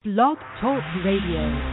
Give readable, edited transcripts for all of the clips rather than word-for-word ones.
Blog Talk Radio.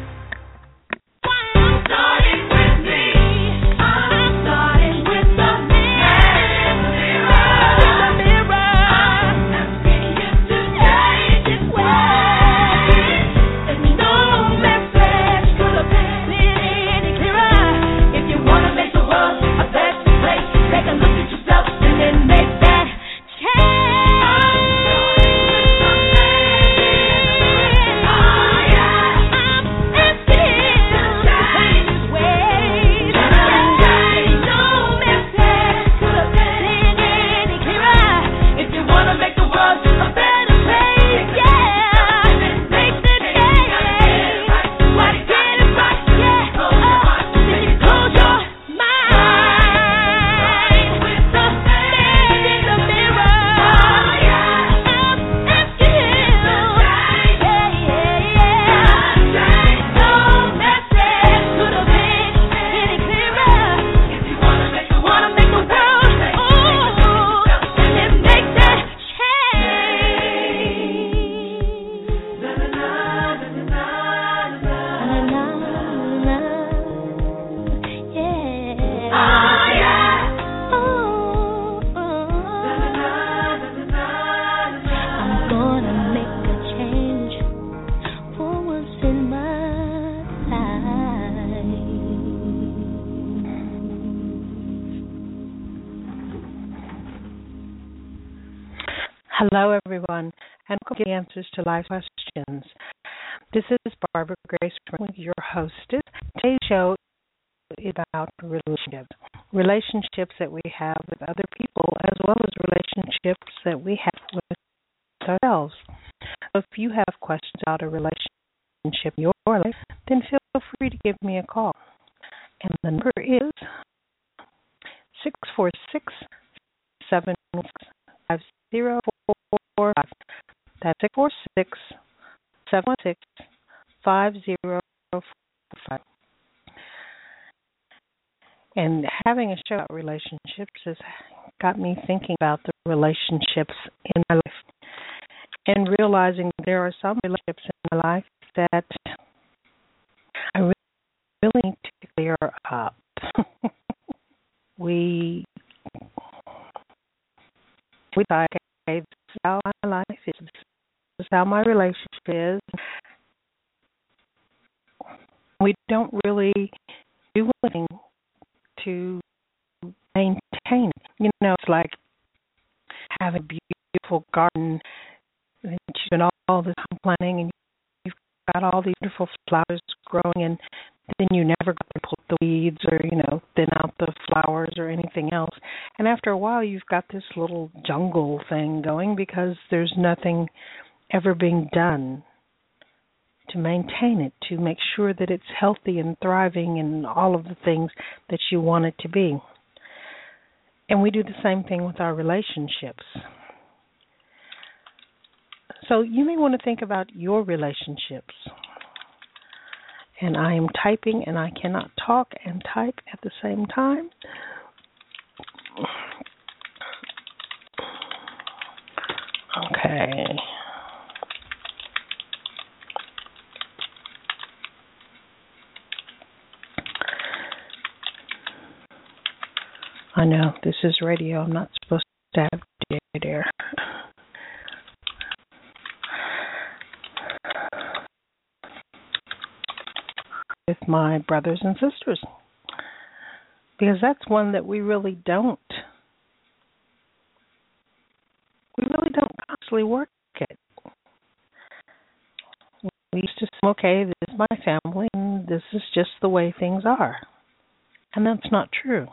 Hello, everyone, and welcome to the Answers to Life Questions. This is Barbara Grace, your hostess. Today's show is about relationships that we have with other people, as well as relationships that we have with ourselves. So if you have questions about a relationship in your life, then feel free to give me a call. And the number is 646-750-45. That's 646-716-5045. And having a show about relationships has got me thinking about the relationships in my life and realizing there are some relationships in my life that I really need to clear up. we decide, okay, this is how my life is, this is how my relationship is. We don't really do anything to maintain it. You know, it's like having a beautiful garden that you've been all this time planting, and you've got all these beautiful flowers growing, and then you never got to pull the weeds or, thin out the flowers or anything else. And after a while, you've got this little jungle thing going because there's nothing ever being done to maintain it, to make sure that it's healthy and thriving and all of the things that you want it to be. And we do the same thing with our relationships. So you may want to think about your relationships. And I am typing, and I cannot talk and type at the same time. Okay. I know, this is radio. I'm not supposed to have dead air. With my brothers and sisters, because that's one that we really don't constantly work at. We used to say, okay, this is my family and this is just the way things are, and that's not true.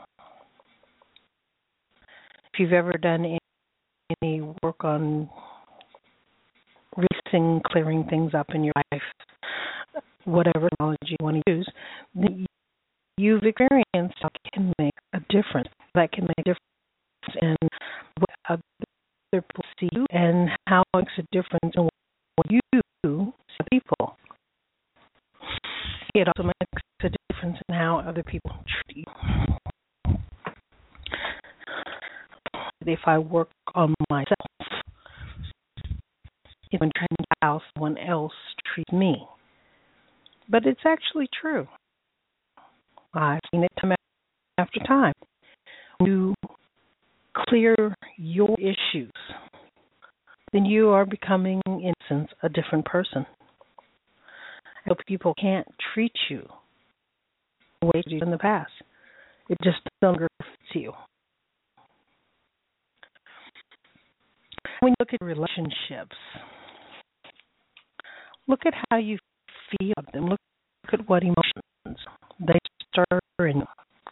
If you've ever done any work on releasing, clearing things up in your life, whatever knowledge you want to use, you've experienced how it can make a difference. That can make a difference in what other people see you and how it makes a difference in what you see people. It also makes a difference in how other people treat you. If I work on myself, if I'm trying to how someone else treats me. But it's actually true. I've seen it time after time. You clear your issues, then you are becoming, in essence, a different person. So people can't treat you the way you did in the past. It just no longer fits you. When you look at relationships, look at how you feel about them. Look at what emotions they stir in you.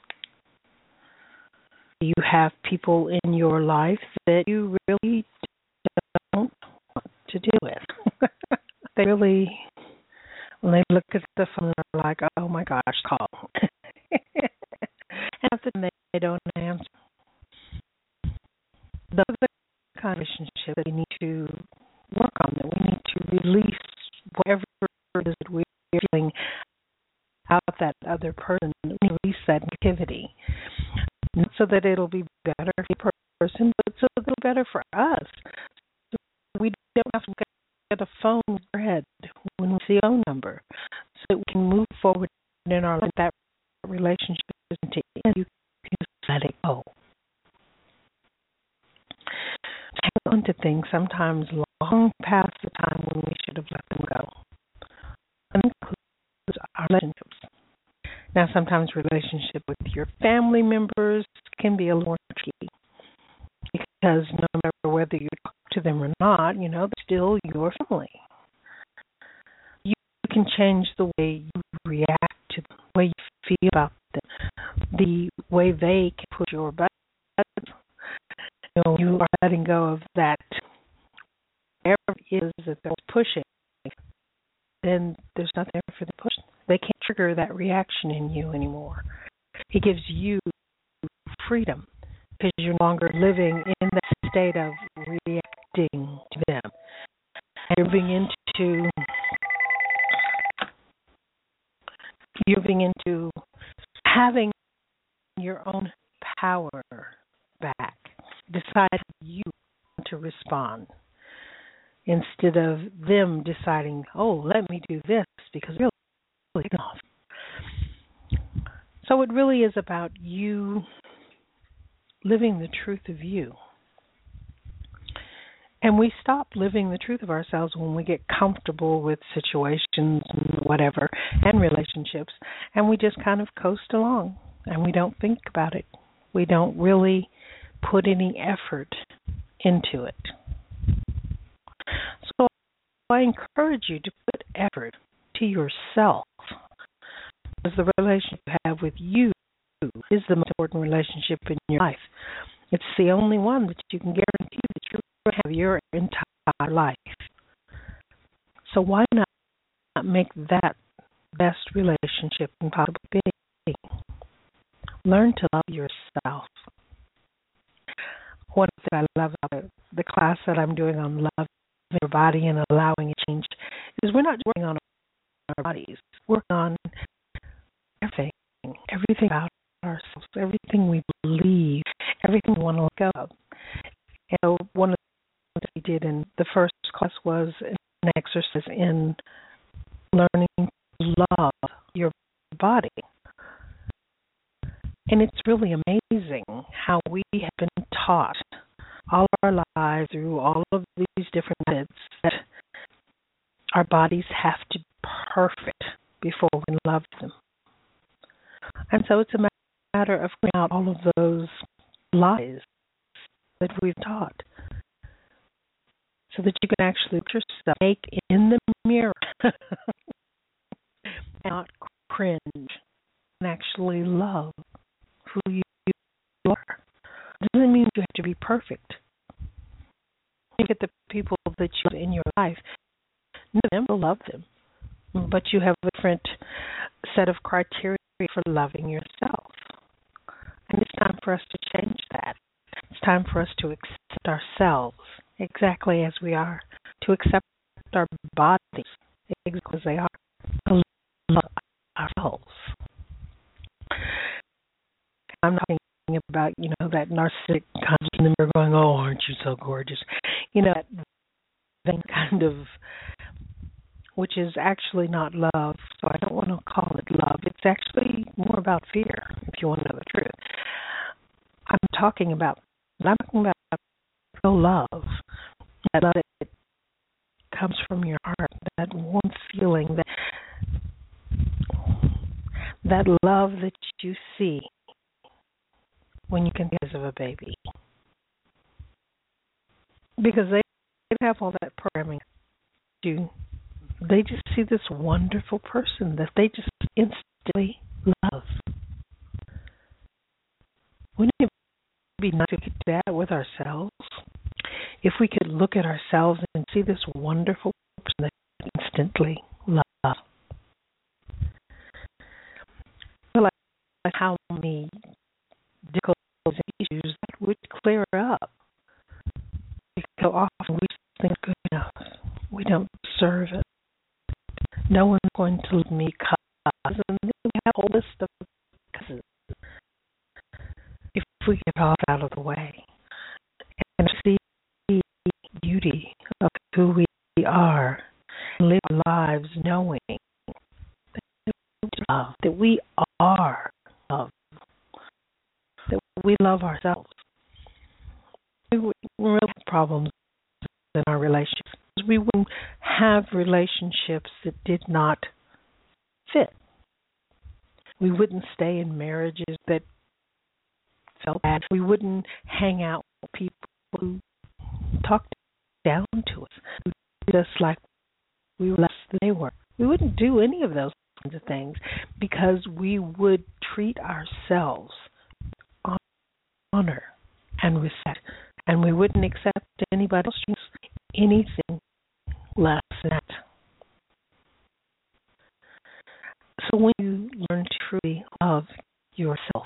You have people in your life that you really don't want to deal with. They really, when they look at the phone, they're like, oh my gosh, call. And after they don't answer. Those are the kind of relationships that we need to work on, that we need to release whatever it is that we're feeling out that other person, release that negativity. Not so that it'll be better for the person, but so it'll be better for us. So we don't have to get a phone in our head when we see a phone number, so that we can move forward in our life. That relationship isn't to end. You can just let it go. Hang on to things sometimes long past the time when we should have let them go. And that includes our relationships. Now, sometimes relationship with your family members can be a little more tricky, because no matter whether you talk to them or not, they're still your family. You can change the way you react to them, the way you feel about them, the way they can push your buttons. You are letting go of that, whatever it is that they're pushing, then there's nothing there for them to push. They can't trigger that reaction in you anymore. It gives you freedom, because you're no longer living in that state of reacting to them. And you're moving into having your own power back. Decide how you want to respond, instead of them deciding, oh, let me do this because really off. So it really is about you living the truth of you. And we stop living the truth of ourselves when we get comfortable with situations and whatever, and relationships, and we just kind of coast along and we don't think about it. We don't really put any effort into it. So I encourage you to put effort to yourself, because the relationship you have with you is the most important relationship in your life. It's the only one that you can guarantee that you're going to have your entire life. So why not make that best relationship you can possibly be? Learn to love yourself. One thing I love about the class that I'm doing on loving your body and allowing it to change is we're not just working on our bodies. We're working on everything about ourselves, everything we believe, everything we want to let go of. And one of the things we did in the first class was an exercise in learning to love your body. And it's really amazing how we have been taught all our lives through all of these different methods that our bodies have to be perfect before we can love them. And so it's a matter of clearing out all of those lies that we've taught, so that you can actually look yourself, make in the mirror, and not cringe, and actually love who you are. It doesn't mean you have to be perfect. Look at the people that you have in your life. None of them will love them, but you have a different set of criteria for loving yourself. And it's time for us to change that. It's time for us to accept ourselves exactly as we are, to accept our bodies exactly as they are, to love ourselves. I'm not thinking about, that narcissistic kind of member going, oh, aren't you so gorgeous? That kind of, which is actually not love, so I don't want to call it love. It's actually more about fear, if you want to know the truth. I'm talking about real love. That love that comes from your heart, that warm feeling, that love that you see when you can think of a baby. Because they have all that programming. They just see this wonderful person that they just instantly love. Wouldn't it be nice if we could do that with ourselves? If we could look at ourselves and see this wonderful person that we instantly love. I feel like how many difficult issues that would clear up. Because so often we think good enough. We don't deserve it. No one's going to let me cause. And then we have a whole list of causes. If we get off out of the way and see the beauty of who we are, and live our lives knowing that we are love, that we love ourselves. We wouldn't really have problems in our relationships. We wouldn't have relationships that did not fit. We wouldn't stay in marriages that felt bad. We wouldn't hang out with people who talked down to us, who did us like we were less than they were. We wouldn't do any of those kinds of things because we would treat ourselves with honor and respect, and we wouldn't accept anybody else anything less than that. So when you learn to truly love yourself,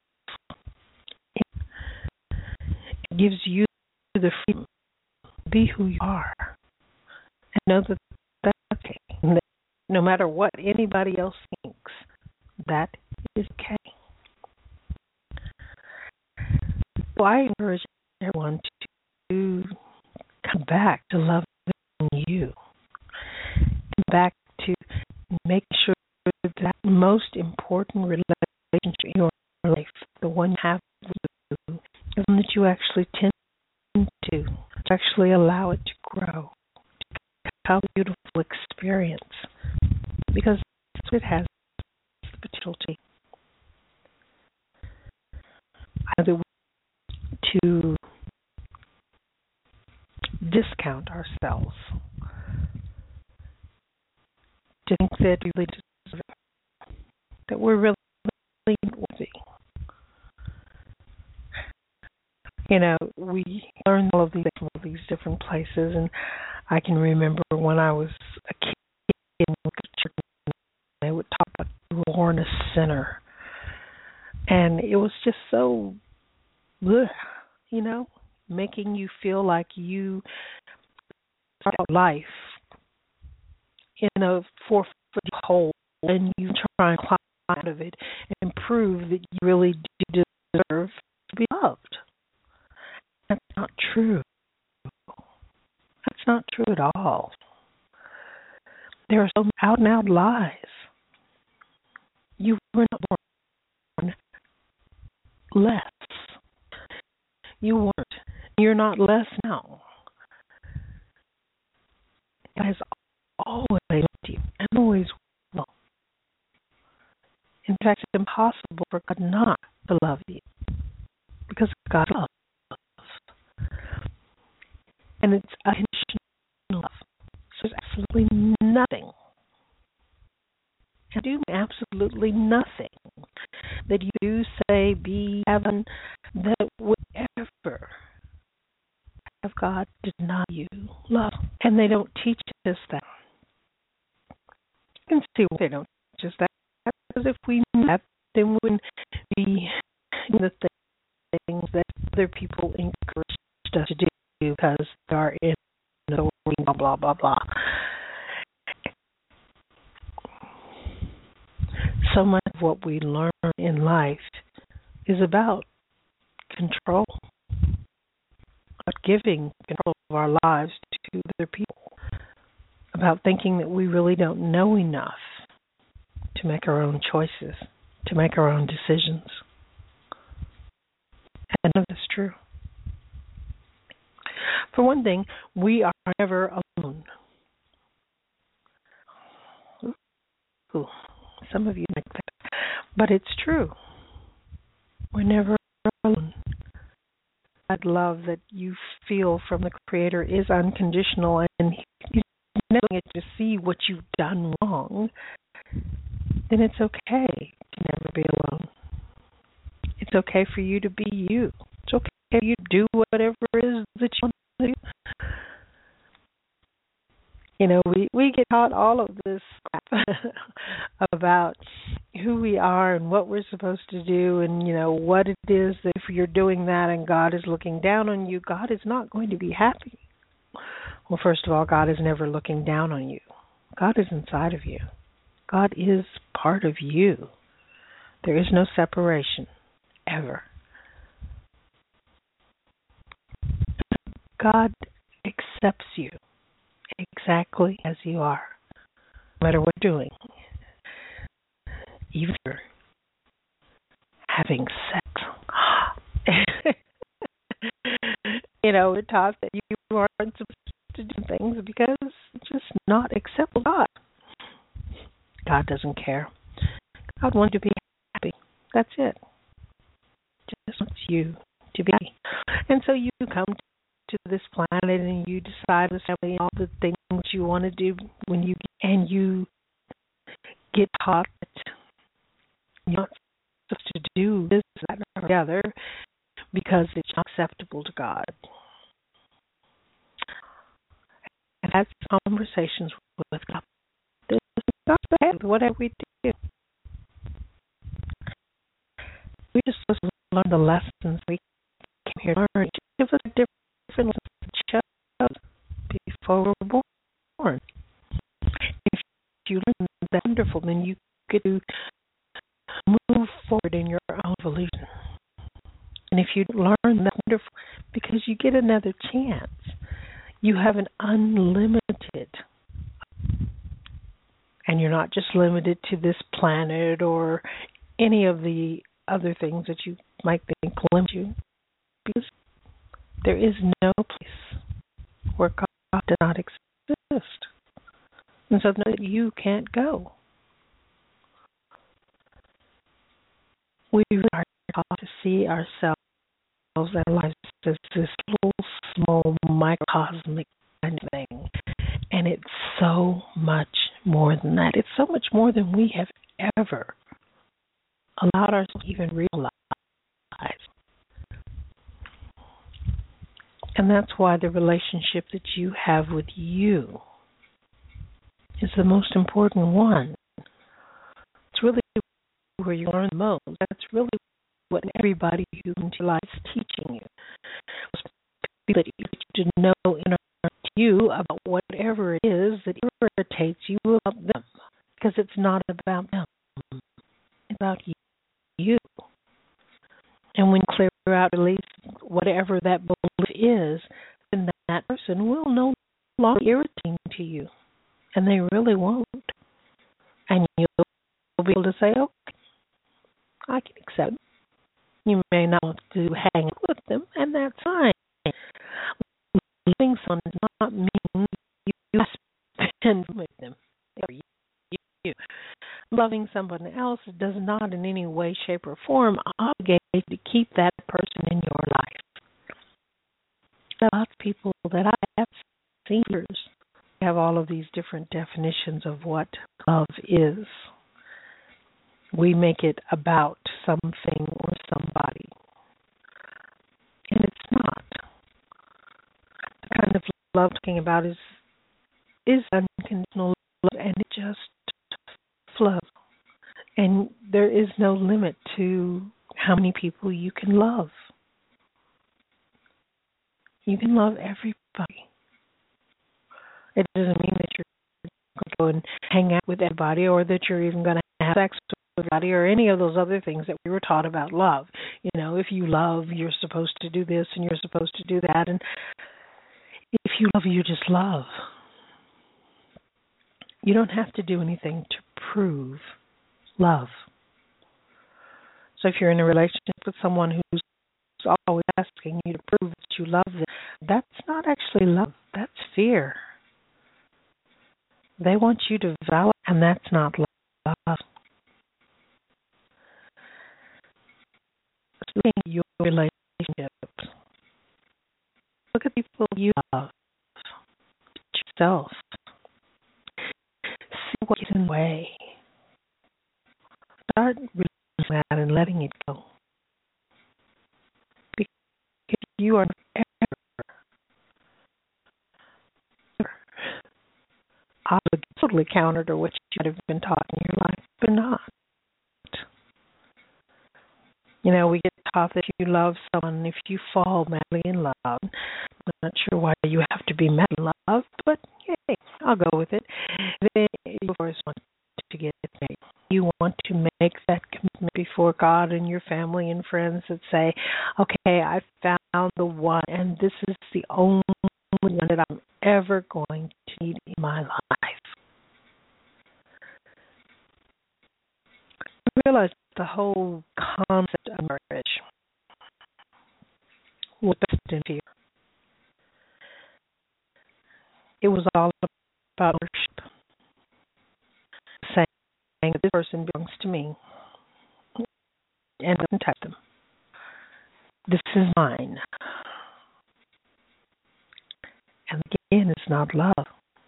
it gives you the freedom to be who you are and know that that's okay. And that no matter what anybody else thinks, that is okay. So I encourage everyone to come back to loving you, come back to making sure that most important relationship in your life, the one you have with you, is one that you actually tend to actually allow it to grow, to have a beautiful experience, because it has the potential to discount ourselves, to think that we really deserve it, that we're really worthy. You know, we learn all of these from all these different places, and I can remember when I was a kid in church, they would talk about you were born a sinner, and it was just so, you know, making you feel like you start out life in a 4-foot hole, and you try and climb out of it and prove that you really do deserve to be loved. That's not true. That's not true at all. There are so many out and out lies. You were not born less. You weren't. You're not less now. God has always loved you and always will. In fact, it's impossible for God not to love you because God loves. And it's unconditional love. So there's absolutely nothing, and do absolutely nothing that you do, say, be, heaven, that would ever have God deny you love. And they don't teach us that. You can see why they don't teach us that. Because if we knew that, then we wouldn't be doing the things that other people encouraged us to do because they are in authority, blah, blah, blah, blah. So much of what we learn in life is about control, about giving control of our lives to other people, about thinking that we really don't know enough to make our own choices, to make our own decisions. And none of that's true. For one thing, we are never alone. Ooh, some of you think that, but it's true. We're never alone. That love that you feel from the Creator is unconditional, and He's never going to see what you've done wrong. Then it's okay to never be alone. It's okay for you to be you. It's okay for you to do whatever it is that you want to do. You know, we get taught all of this crap about who we are and what we're supposed to do, and, you know, what it is that if you're doing that and God is looking down on you, God is not going to be happy. Well, first of all, God is never looking down on you. God is inside of you. God is part of you. There is no separation, ever. God accepts you exactly as you are, no matter what you're doing. Even if you're having sex. You know, we're taught that you aren't supposed to do things because it's just not acceptable to God. God doesn't care. God wants you to be happy. That's it. Just wants you to be happy. And so you come to this planet and you decide with family all the things you want to do when you get taught that you're not supposed to do this, that, or the other because it's not acceptable to God. And that's conversations with God. This is not bad, whatever we do. We just supposed to learn the lessons we came here to learn. Give us different lessons before we were born. If you learn that wonderful, then you get to move forward in your own evolution. And if you learn that wonderful, because you get another chance, you have an unlimited, and you're not just limited to this planet or any of the other things that you might think limit you, because there is no place where God does not exist. And so you can't go. We are taught to see ourselves and our lives as this little, small, microcosmic kind of thing. And it's so much more than that. It's so much more than we have ever allowed ourselves to even realize. And that's why the relationship that you have with you is the most important one. It's really where you learn the most. That's really what everybody who comes into life is teaching you. That you need to know in you about whatever it is that irritates you about them. Because it's not about them. It's about you. And when you clear out at least whatever that belief is, then that person will no longer be irritating to you. And they really won't. And you'll be able to say, okay, I can accept it. You may not want to hang out with them, and that's fine. Loving someone does not mean you spend with them. You. Loving someone else does not in any way, shape, or form obligate you to keep that person in your life. There are lots of people that I have seen have all of these different definitions of what love is. We make it about something or somebody. And it's not. The kind of love talking about is unconditional love, and it just flows. And there is no limit to how many people you can love. You can love everybody. It doesn't mean that you're going to go and hang out with everybody, or that you're even going to have sex with everybody, or any of those other things that we were taught about love. You know, if you love, you're supposed to do this and you're supposed to do that. And if you love, you just love. You don't have to do anything to prove love. So if you're in a relationship with someone who's always asking you to prove that you love them, that's not actually love. That's fear. They want you to validate, and that's not love. Look at your relationships. Look at people you love. Yourself. See what gets in the way. Start realizing that and letting it go. Because you are ever totally counter to what you might have been taught in your life, but not. You know, we get taught that you love someone if you fall madly in love. I'm not sure why you have to be madly in love, but hey, I'll go with it. Then you always want to get married. You want to make that commitment before God and your family and friends that say, okay, I found the one, and this is the only one that I'm ever going to need in my life. I realized the whole concept of marriage was based in fear. It was all about ownership, saying that this person belongs to me and doesn't touch them. This is mine. And again, it's not love.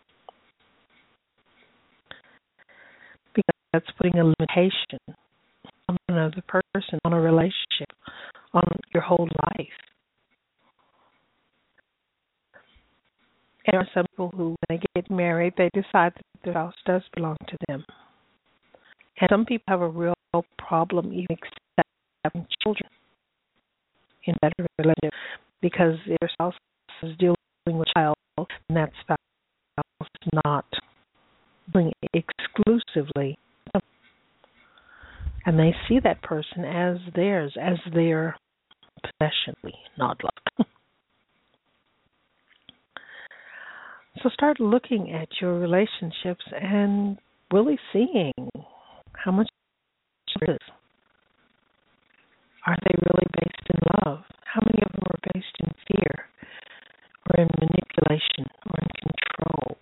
Because that's putting a limitation on another person, on a relationship, on your whole life. And there are some people who, when they get married, they decide that their house does belong to them. And some people have a real problem even accepting children in that relationship because their spouse is dealing with a child and that spouse is not doing it exclusively. And they see that person as theirs, as their possession, not love. So start looking at your relationships and really seeing how much it is. Are they really based in love? How many of them are based in fear or in manipulation or in control?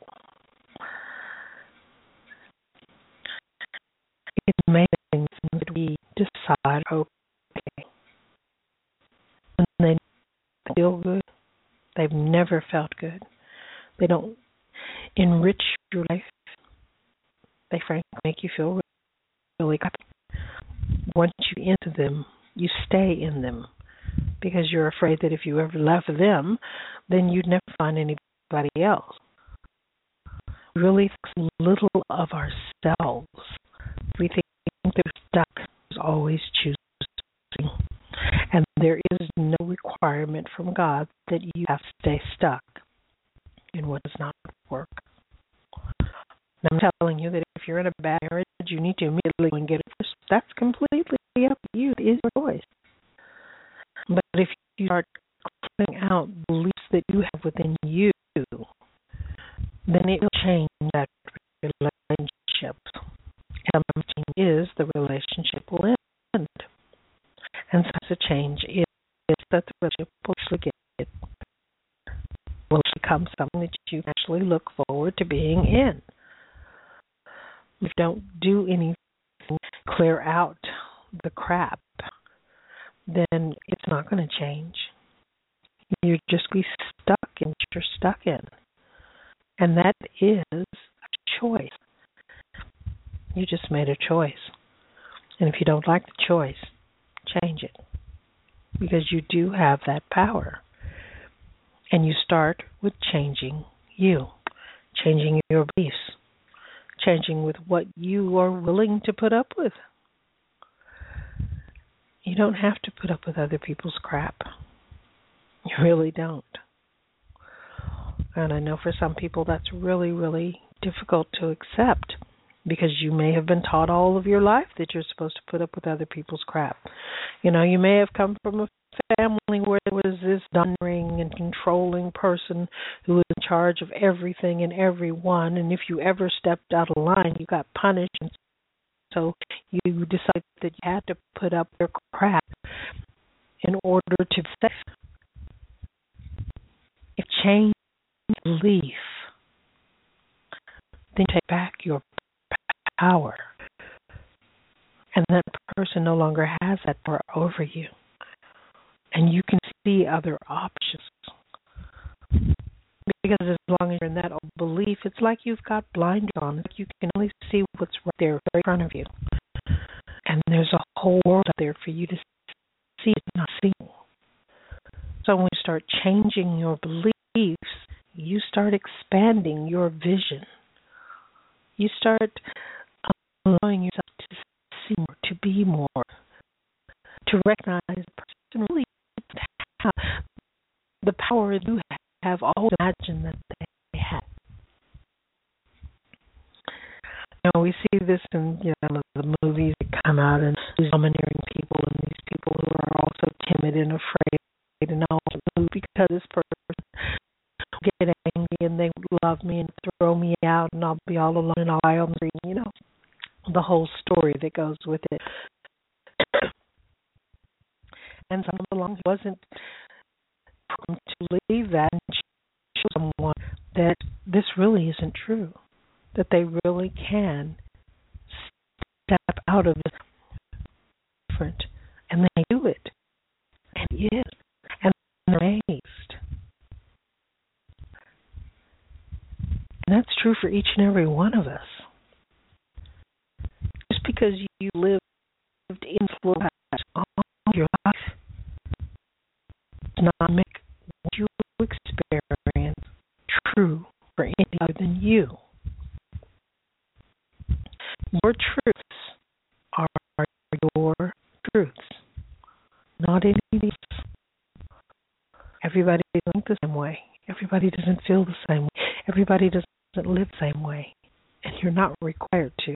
It's amazing that we decide, okay, when they feel good, they've never felt good. They don't enrich your life. They frankly make you feel really good. Once you're into them, you stay in them because you're afraid that if you ever left them, then you'd never find anybody else. We really think little of ourselves. We think that we're stuck, is always choosing. And there is no requirement from God that you have to stay stuck in what does not work. And I'm telling you that if you're in a bad marriage, you need to immediately go and get it first. That's completely up to you. It is your choice. But if you start clearing out beliefs that you have within you, then it will change that relationship. And the change is the relationship will end. And so the change is that the relationship will actually will become something that you actually look forward to being in. If you don't do anything, clear out the crap, then it's not going to change. You're just be stuck in what you're stuck in. And that is a choice. You just made a choice. And if you don't like the choice, change it. Because you do have that power. And you start with changing you, changing your beliefs, changing with what you are willing to put up with. You don't have to put up with other people's crap. You really don't. And I know for some people that's really, really difficult to accept because you may have been taught all of your life that you're supposed to put up with other people's crap. You may have come from a family where there was this domineering and controlling person who was in charge of everything and everyone, and if you ever stepped out of line, you got punished. And so you decided that you had to put up their crap in order to be safe. If change belief, then take back your power. And that person no longer has that power over you. And you can see other options. Because as long as you're in that old belief, it's like you've got blinders on. You can only see what's right there right in front of you. And there's a whole world out there for you to see and not see. So when you start changing your beliefs, you start expanding your vision. You start allowing yourself to see more, to be more, to recognize the person really have the power you have always imagined that they had. We see this in the movies that come out, and these domineering people and these people who are also timid and afraid and all because this person will get angry and they love me and throw me out and I'll be all alone and I'll lie on the screen, the whole story that goes with it. And someone along wasn't to leave that and show someone that this really isn't true, that they really can step out of it different, and they do it, and it is, and they're amazed. And that's true for each and every one of us. Just because you lived in Florida all your life does not make what you experience true for any other than you. Your truths are your truths, not anything else. Everybody doesn't think the same way. Everybody doesn't feel the same way. Everybody doesn't live the same way. And you're not required to.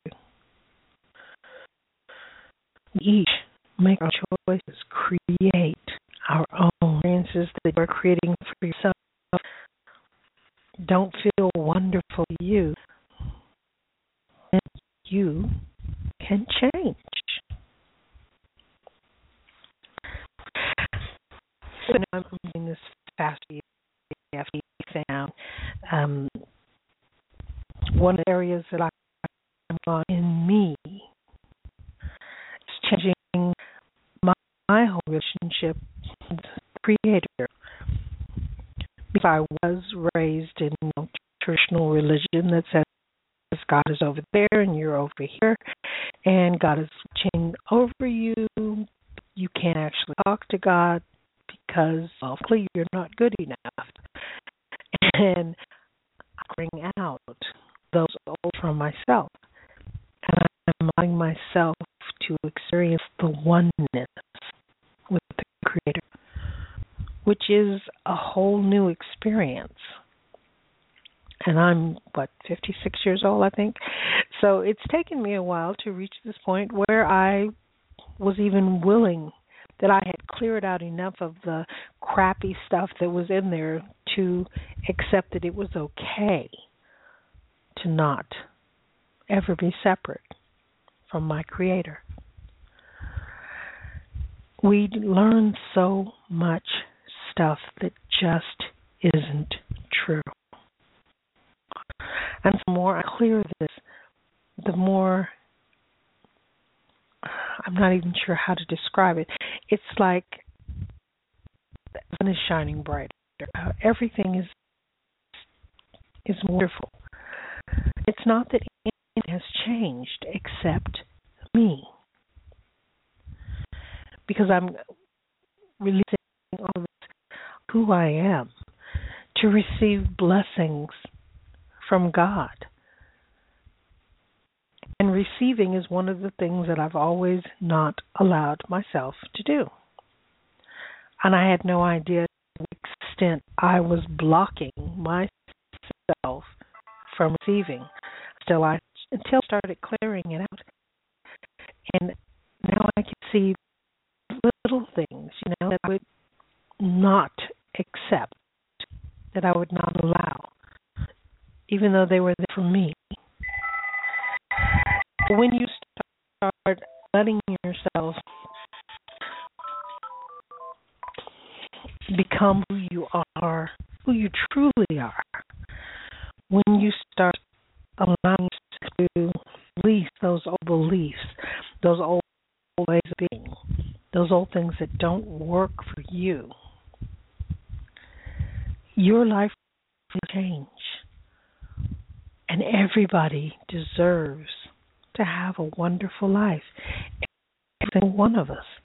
We each make our choices, create our own experiences that you're creating for yourself. Don't feel wonderful to you. And you can change. I'm doing this fast EFT now. One of the areas that I'm on in me is changing my whole relationship with the Creator. Because I was raised in traditional religion that says God is over there and you're over here, and God is watching over you. You can't actually talk to God because hopefully you're not good enough. And I bring out those old from myself. And I'm allowing myself to experience the oneness with the Creator, which is a whole new experience. And I'm, 56 years old, I think. So it's taken me a while to reach this point where I was even willing, that I had cleared out enough of the crappy stuff that was in there to accept that it was okay to not ever be separate from my Creator. We learn so much stuff that just isn't true. And the more I clear this, the more, I'm not even sure how to describe it. It's like the sun is shining brighter. Everything is wonderful. It's not that anything has changed except me. Because I'm releasing all of this, who I am, to receive blessings from God. And receiving is one of the things that I've always not allowed myself to do. And I had no idea to the extent I was blocking myself from receiving until I started clearing it out. And now I can see little not accept, that I would not allow, even though they were there for me. When you start letting yourself become who you are, who you truly are, when you start allowing yourself to release those old beliefs, those old ways of being, those old things that don't work for you, your life will change. And everybody deserves to have a wonderful life. Every single one of us.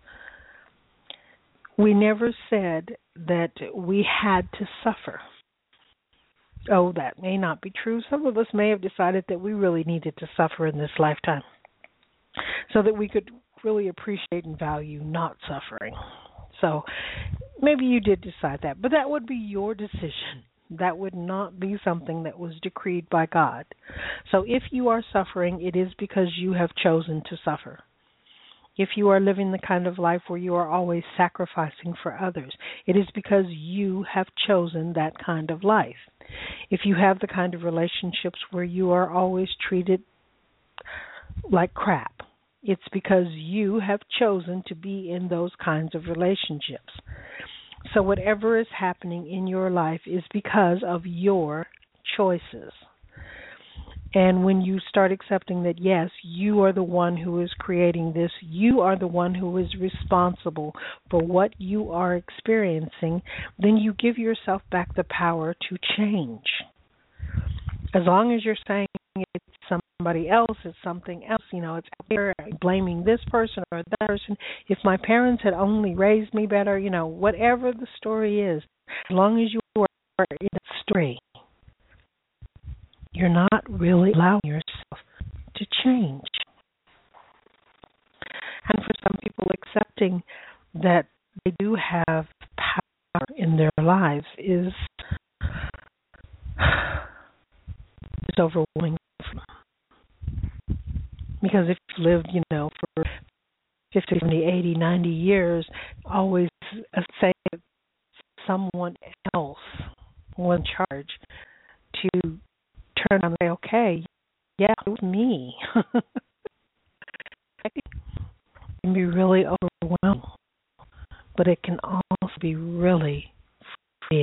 We never said that we had to suffer. Oh, that may not be true. Some of us may have decided that we really needed to suffer in this lifetime so that we could really appreciate and value not suffering. So maybe you did decide that, but that would be your decision. That would not be something that was decreed by God. So if you are suffering, it is because you have chosen to suffer. If you are living the kind of life where you are always sacrificing for others, it is because you have chosen that kind of life. If you have the kind of relationships where you are always treated like crap, it's because you have chosen to be in those kinds of relationships. So whatever is happening in your life is because of your choices. And when you start accepting that, yes, you are the one who is creating this, you are the one who is responsible for what you are experiencing, then you give yourself back the power to change. As long as you're saying it's somebody else, it's something else, it's out there blaming this person or that person. If my parents had only raised me better, whatever the story is, as long as you are in that story, you're not really allowing yourself to change. And for some people, accepting that they do have power in their lives is overwhelming. Because if you've lived, for 50, 70, 80, 90 years, always say that someone else was in charge, to turn around and say, okay, yeah, it was me. It can be really overwhelming, but it can also be really freeing.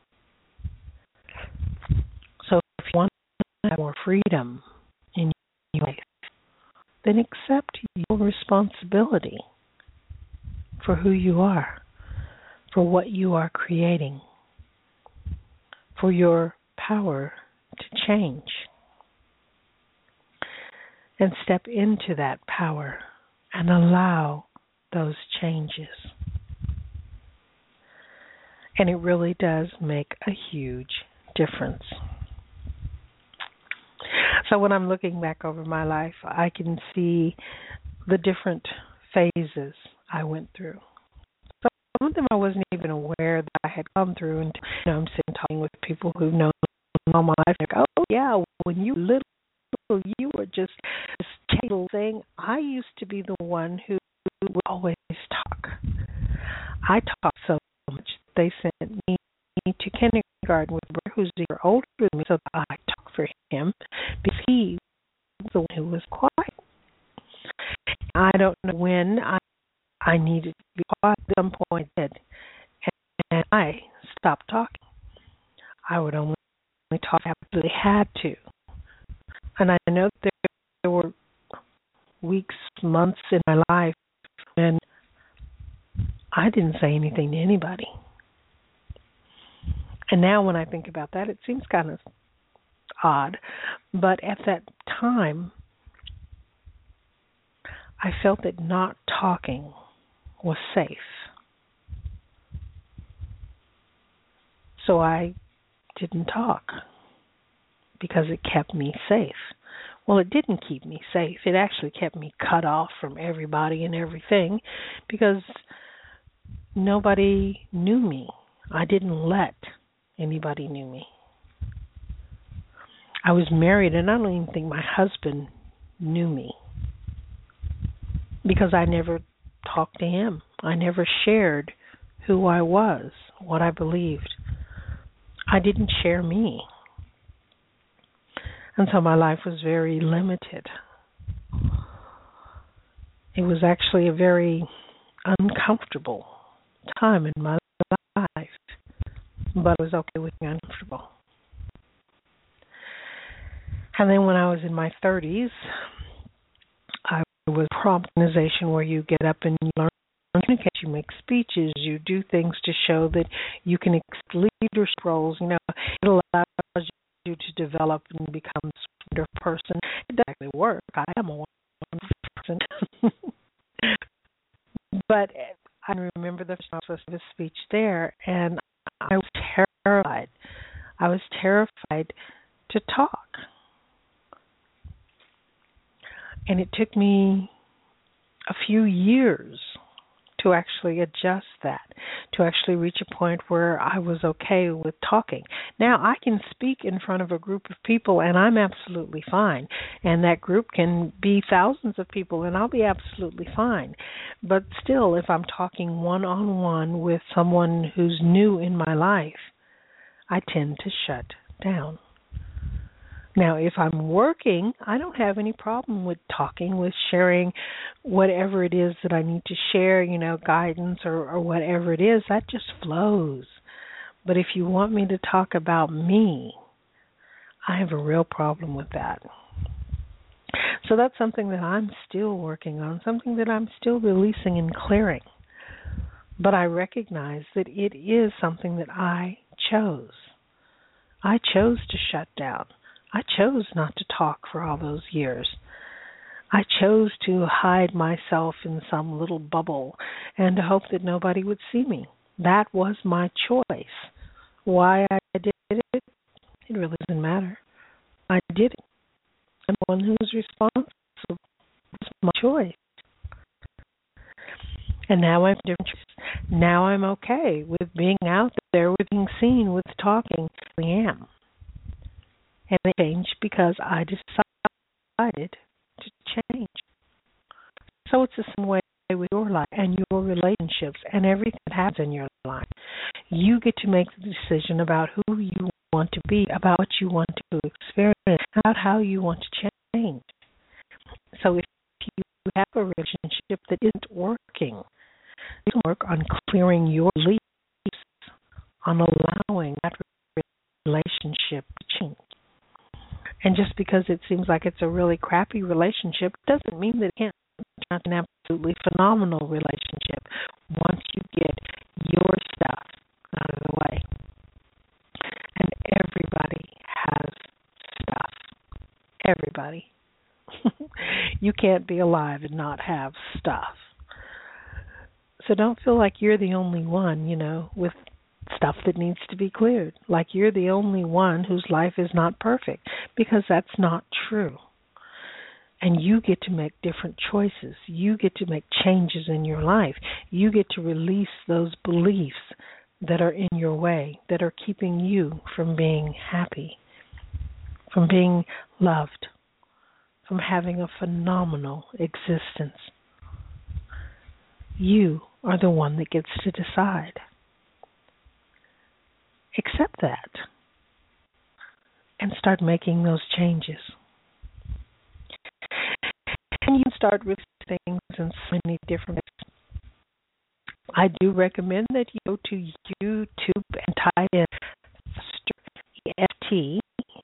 So if you want to have more freedom in your life, then accept your responsibility for who you are, for what you are creating, for your power to change. And step into that power and allow those changes. And it really does make a huge difference. So when I'm looking back over my life, I can see the different phases I went through. So some of them I wasn't even aware that I had gone through. And I'm sitting talking with people who've known all my life, like, oh yeah, when you were little, you were just this little thing. I used to be the one who would always talk. I talked so much they sent me to kindergarten with Brett, who's a year older than me, so that I talked for him because he was the one who was quiet. I don't know when I needed to be quiet. At some point I did, and I stopped talking. I would only talk if I absolutely had to. And I know that there were weeks, months in my life when I didn't say anything to anybody. And now when I think about that, it seems kind of odd. But at that time, I felt that not talking was safe. So I didn't talk because it kept me safe. Well, it didn't keep me safe. It actually kept me cut off from everybody and everything because nobody knew me. I didn't let anybody knew me. I was married, and I don't even think my husband knew me because I never talked to him. I never shared who I was. what I believed. I didn't share me. And so my life was very limited. It was actually a very uncomfortable time in my life, but I was okay with being uncomfortable. And then when I was in my 30s, I was a prompt organization where you get up and you learn to communicate, you make speeches, you do things to show that you can accept leadership roles. You know, it allows you to develop and become a wonderful person. It doesn't actually work. I am a wonderful person. But I remember the first of a speech there, and I was terrified. I was terrified to talk. And it took me a few years to actually adjust that, to actually reach a point where I was okay with talking. Now, I can speak in front of a group of people, and I'm absolutely fine. And that group can be thousands of people, and I'll be absolutely fine. But still, if I'm talking one-on-one with someone who's new in my life, I tend to shut down. Now, if I'm working, I don't have any problem with talking, with sharing whatever it is that I need to share, you know, guidance or whatever it is. That just flows. But if you want me to talk about me, I have a real problem with that. So that's something that I'm still working on, something that I'm still releasing and clearing. But I recognize that it is something that I chose. I chose to shut down. I chose not to talk for all those years. I chose to hide myself in some little bubble and to hope that nobody would see me. That was my choice. Why I did it, it really doesn't matter. I did it. I'm the one who's responsible. It's my choice. And now I'm different. Now I'm okay with being out there, with being seen, with talking. I am. And it changed because I decided to change. So it's the same way with your life and your relationships and everything that happens in your life. You get to make the decision about who you want to be, about what you want to experience, about how you want to change. So if you have a relationship that isn't working, you can work on clearing your beliefs, on allowing that relationship to change. And just because it seems like it's a really crappy relationship doesn't mean that it can't turn out an absolutely phenomenal relationship once you get your stuff out of the way. And everybody has stuff. Everybody. You can't be alive and not have stuff. So don't feel like you're the only one, you know, with stuff that needs to be cleared. Like you're the only one whose life is not perfect, because that's not true. And you get to make different choices. You get to make changes in your life. You get to release those beliefs that are in your way, that are keeping you from being happy, from being loved, from having a phenomenal existence. You are the one that gets to decide. Accept that and start making those changes. And you can start with things in so many different ways. I do recommend that you go to YouTube and type in EFT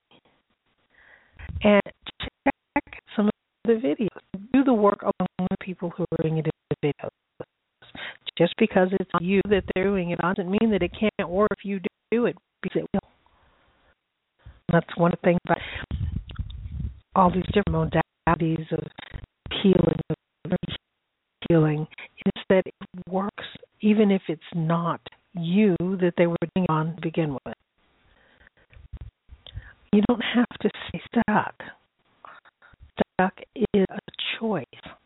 and check some of the videos. Do the work along with people who are doing it in the videos. Just because it's you that they're doing it doesn't mean that it can't work if you do it, because it will. That's one of the things about all these different modalities of healing, is that it works even if it's not you that they were doing it on to begin with. You don't have to stay stuck. Stuck is a choice.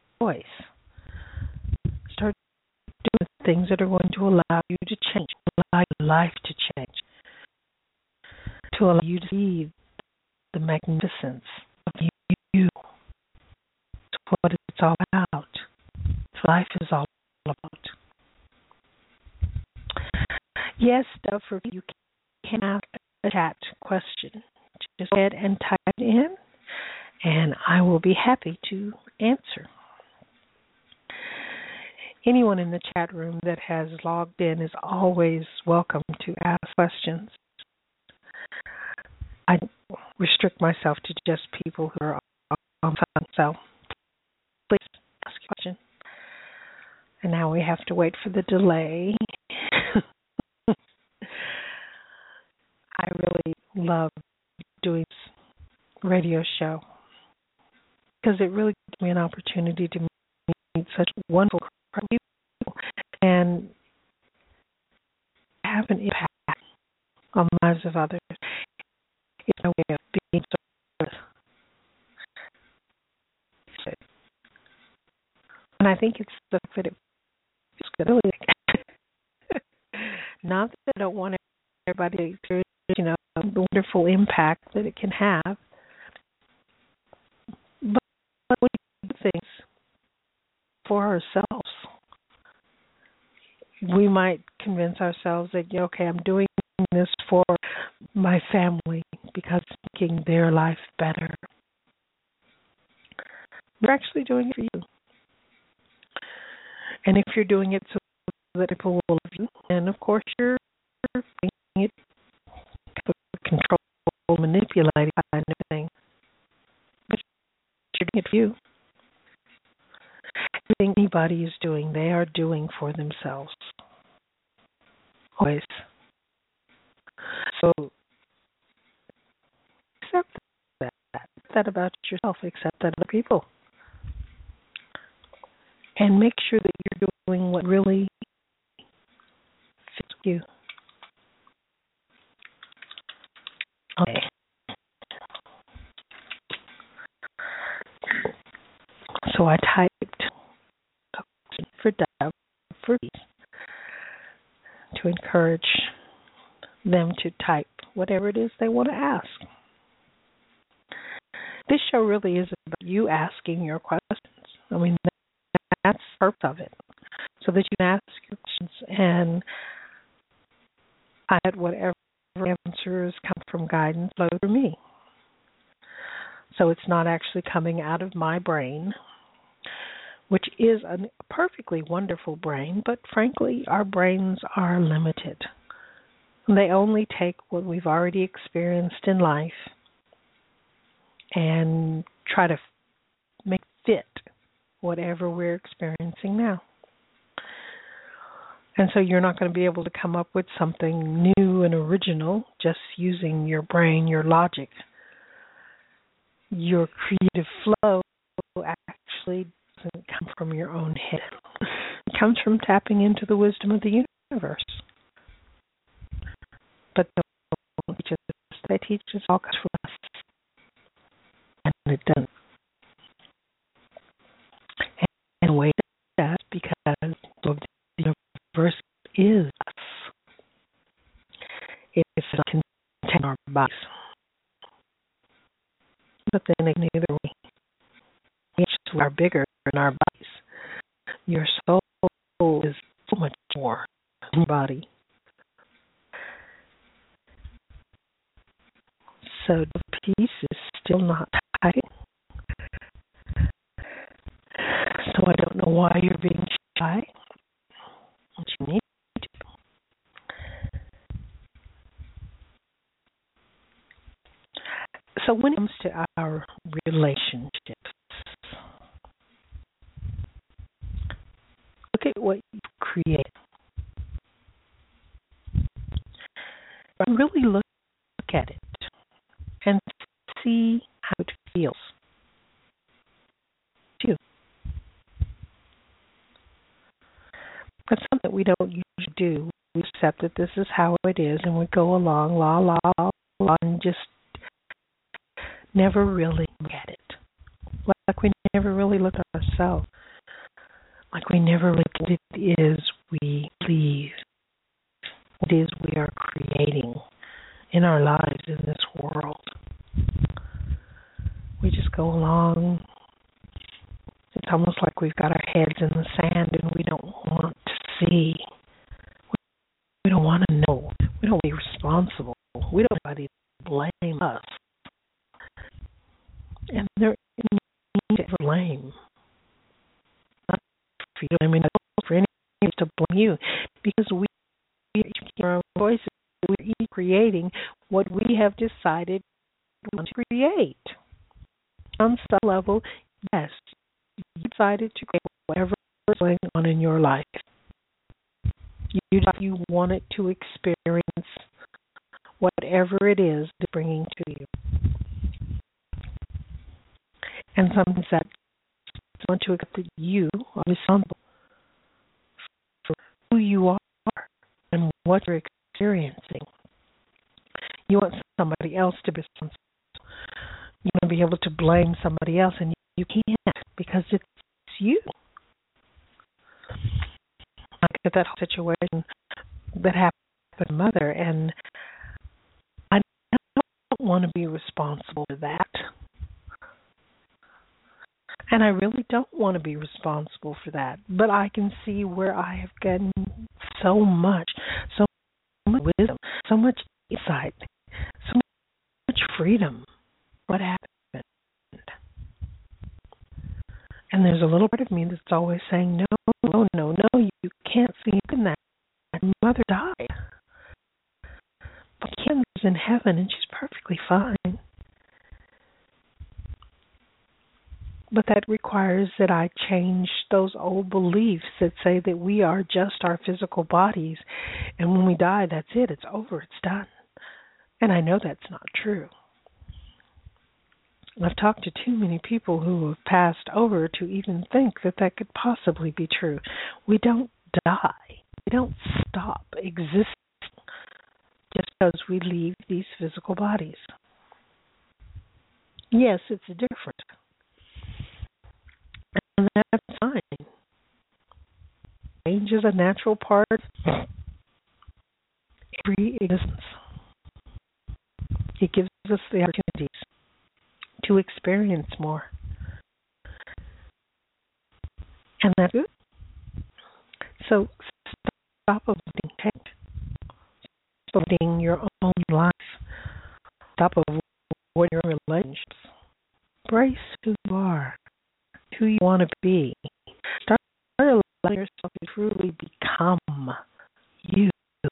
Start doing things that are going to allow you to change, allow your life to change, to allow you to see the magnificence of you. It's what it's all about. Life is all about. Yes, up for you can ask a chat question. Just go ahead and type it in, and I will be happy to answer. Anyone in the chat room that has logged in is always welcome to ask questions. I restrict myself to just people who are on phone, so please ask a question. And now we have to wait for the delay. I really love doing this radio show because it really gives me an opportunity to meet such wonderful people and have an impact on the lives of others. It's a way of being service. And I think it's the fact that it feels good. Not that I don't want everybody to experience, the wonderful impact that it can have, but we do things for ourselves. We might convince ourselves that, okay, I'm doing this for my family because it's making their life better. You're actually doing it for you. And if you're doing it so that people will love you, and of course you're doing it control, manipulating kind of thing. But you're doing it for you. Everything anybody is doing, they are doing for themselves. Always. So accept that. Accept that about yourself. Accept that other people. And make sure that you're doing what really fits you. Okay. So I typed for Dove for to encourage them to type whatever it is they want to ask. This show really is about you asking your questions. I mean, that's the purpose of it, so that you can ask your questions and I had whatever answers come from guidance flow through me. So it's not actually coming out of my brain, which is a perfectly wonderful brain, but frankly, our brains are limited. They only take what we've already experienced in life and try to make fit whatever we're experiencing now. And so you're not going to be able to come up with something new and original just using your brain, your logic. Your creative flow actually doesn't come from your own head. It comes from tapping into the wisdom of the universe. But they teach us all comes from us. And it doesn't. And the way it does, because the universe is us. It's not contained our bodies. But then neither we are bigger than our bodies. Your soul is so much more than your body. So the piece is still not tight. So I don't know why you're being shy. What you need to do. So when it comes to our relationships, look at what you've created. Really look at it and see how it feels to you. That's something that we don't usually do. We accept that this is how it is, and we go along, la, la, la, la, and just never really look at it. Like we never really look at ourselves. Like we never look at what it is we believe, what it is we are creating in our lives in this world. We just go along. It's almost like we've got our heads in the sand and we don't want to see. We don't want to know. We We don't be responsible. We don't want anybody to blame us. And there is no need to blame. Not for you. I mean, not for anybody to blame you, because we each keep our own voices. We're each creating what we have decided we want to create. On some level, yes, you decided to create whatever is going on in your life. You wanted to experience whatever it is they're bringing to you. And sometimes that want to accept that you are responsible for who you are and what you're experiencing. You want somebody else to be responsible. You want to be able to blame somebody else, and you can't, because it's you. I get that whole situation that happened with my mother, and I don't want to be responsible for that. And I really don't want to be responsible for that. But I can see where I have gotten so much wisdom, so much insight, so much freedom. What happened? And there's a little part of me that's always saying, no, you can't think in that. My mother died. But Kim is in heaven and she's perfectly fine. But that requires that I change those old beliefs that say that we are just our physical bodies, and when we die, that's it. It's over. It's done. And I know that's not true. I've talked to too many people who have passed over to even think that that could possibly be true. We don't die. We don't stop existing just because we leave these physical bodies. Yes, it's different. And that's fine. Change is a natural part of every existence. It gives us the opportunities to experience more. And that's good. So stop avoiding change. Stop avoiding your own life. Stop avoiding your relationships. Embrace who you are, who you want to be. Start allowing yourself to truly become you.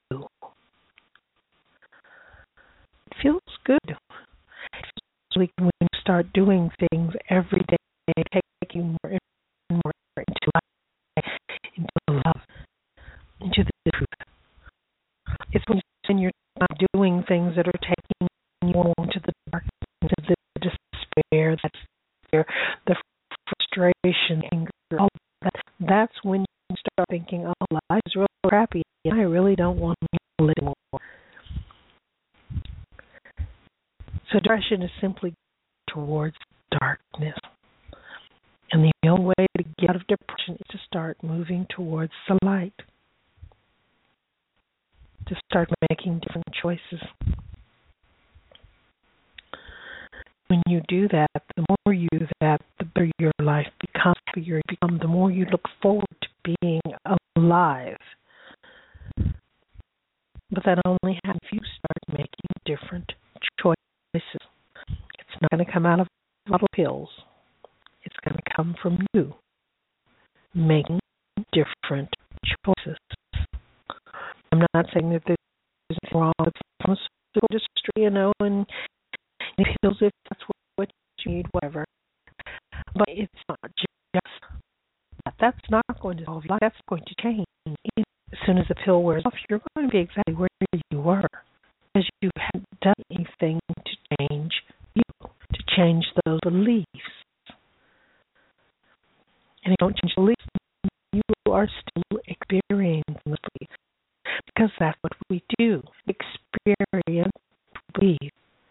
It feels good. It feels like when you start doing things every day, taking you more and more into life, into love, into the truth. It's when you spend your time doing things that are taking you more into the darkness, into the despair, the frustration, anger, all that. That's when you start thinking, oh, life is real crappy, and I really don't want to live anymore. So depression is simply towards darkness. And the only way to get out of depression is to start moving towards the light. To start making different choices. When you do that, the more you do that, the better your life becomes, the more you look forward to being alive. But that only happens if you start making different choices. It's not going to come out of a bottle of pills. It's going to come from you making different choices. I'm not saying that there's anything wrong with the pharmaceutical industry, and pills if that's what you need, whatever. But it's not just that. That's not going to solve your life. That's going to change. As soon as the pill wears off, you're going to be exactly where you were, because you haven't done anything to change you, to change those beliefs. And if you don't change beliefs, you are still experiencing those beliefs, because that's what we do, experience beliefs.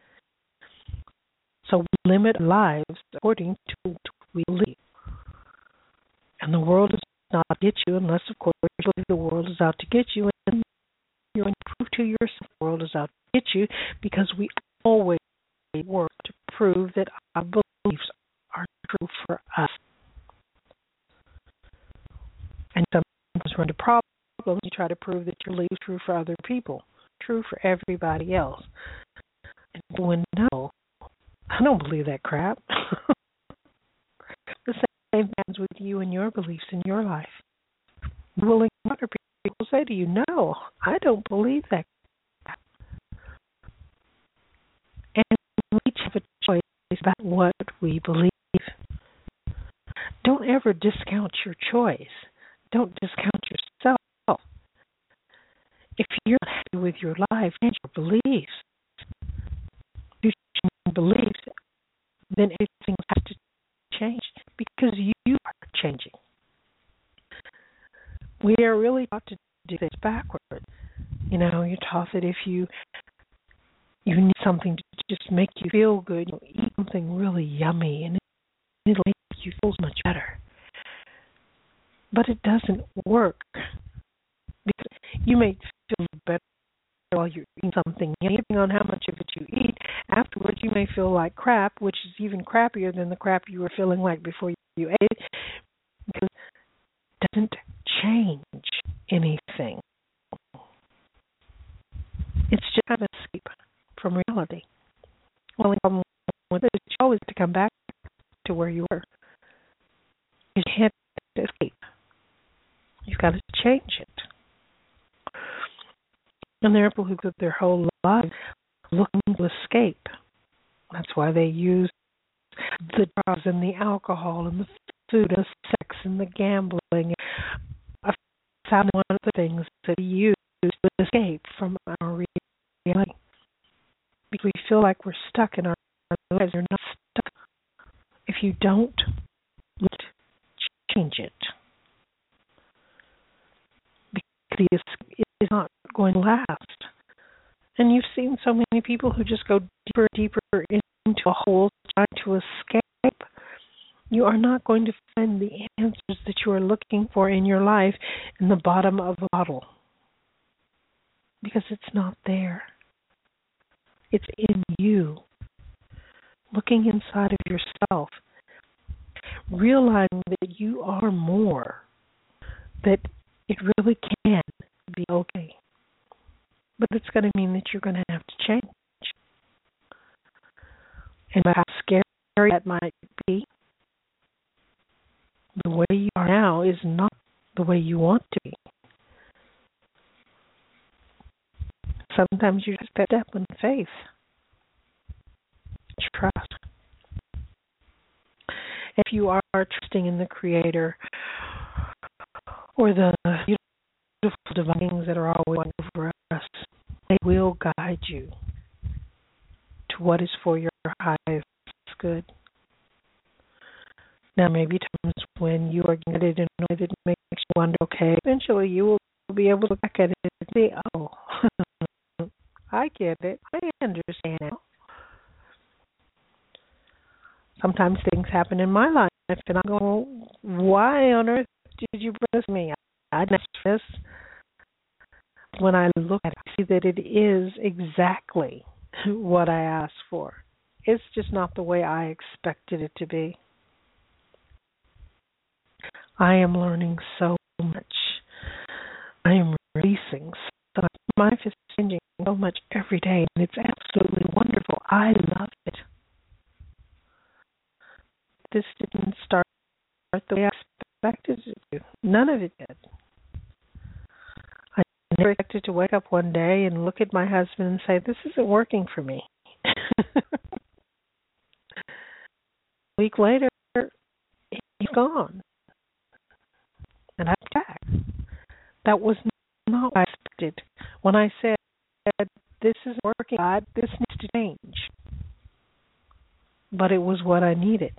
So we limit our lives according to what we believe. And the world is not out to get you, unless, of course, you believe the world is out to get you. And you're going to prove to yourself the world is out to get you, because we always work to prove that our beliefs are true for us. And sometimes run into problems, you try to prove that your beliefs are true for other people, true for everybody else. And when no, I don't believe that crap. The same happens with you and your beliefs in your life. Willing other people say to you, no, I don't believe that crap. And we each have a choice about what we believe. Don't ever discount your choice. Don't discount yourself. If you're not happy with your life and your beliefs, then everything has to change because you are changing. We are really taught to do this backwards. You know, you're taught that if you need something to just make you feel good, eat something really yummy and it'll make you feel much better. But it doesn't work because you may feel better while you're eating something. Depending on how much of it you eat, afterwards you may feel like crap, which is even crappier than the crap you were feeling like before you ate it, because it doesn't change anything. It's just kind of an escape from reality. Well, the problem with it is you always have to come back to where you were. You can't escape. You've got to change it. And there are people who go their whole life looking to escape. That's why they use the drugs and the alcohol and the food and the sex and the gambling. I've found one of the things that we use to escape from our reality. Because we feel like we're stuck in our lives. You're not stuck if you don't change it. Because the escape is not going to last. And you've seen so many people who just go deeper and deeper into a hole trying to escape. You are not going to find the answers that you are looking for in your life in the bottom of a bottle. Because it's not there. It's in you. Looking inside of yourself. Realizing that you are more. That it really can be okay. But it's going to mean that you're going to have to change. And how scary that might be, the way you are now is not the way you want to be. Sometimes you just step in faith. Trust. If you are trusting in the Creator or the beautiful divine beings that are always over us, they will guide you to what is for your highest good. Now, maybe times when you are guided in a way that makes you wonder, okay, eventually you will be able to look back at it and say, oh, I get it. I understand now. Sometimes things happen in my life, and I go, why on earth did you bring this to me? I didn't ask this. When I look at it, I see that it is exactly what I asked for. It's just not the way I expected it to be. I am learning so much. I am releasing so much. My life is changing so much every day, and it's absolutely wonderful. I love it. This didn't start the way I expected it to. None of it did. I never expected to wake up one day and look at my husband and say, this isn't working for me. A week later, he's gone. And I'm back. That was not what I expected. When I said, this isn't working, God, this needs to change. But it was what I needed.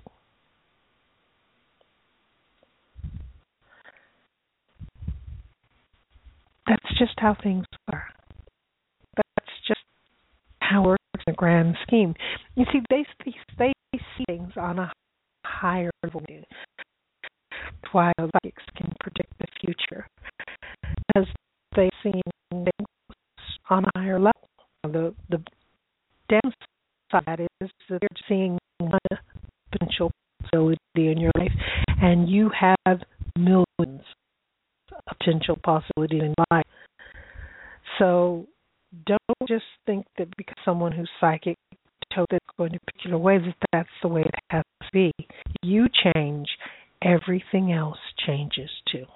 That's just how things are. That's just how it works in the grand scheme. You see, they see things on a higher level. That's why psychics can predict the future, as they see things on a higher level. The downside is that they're seeing one potential possibility in your life, and you have millions of potential possibilities in life. So Don't just think that because someone who's psychic told it's going to a particular way that that's the way it has to be. You change, everything else changes too.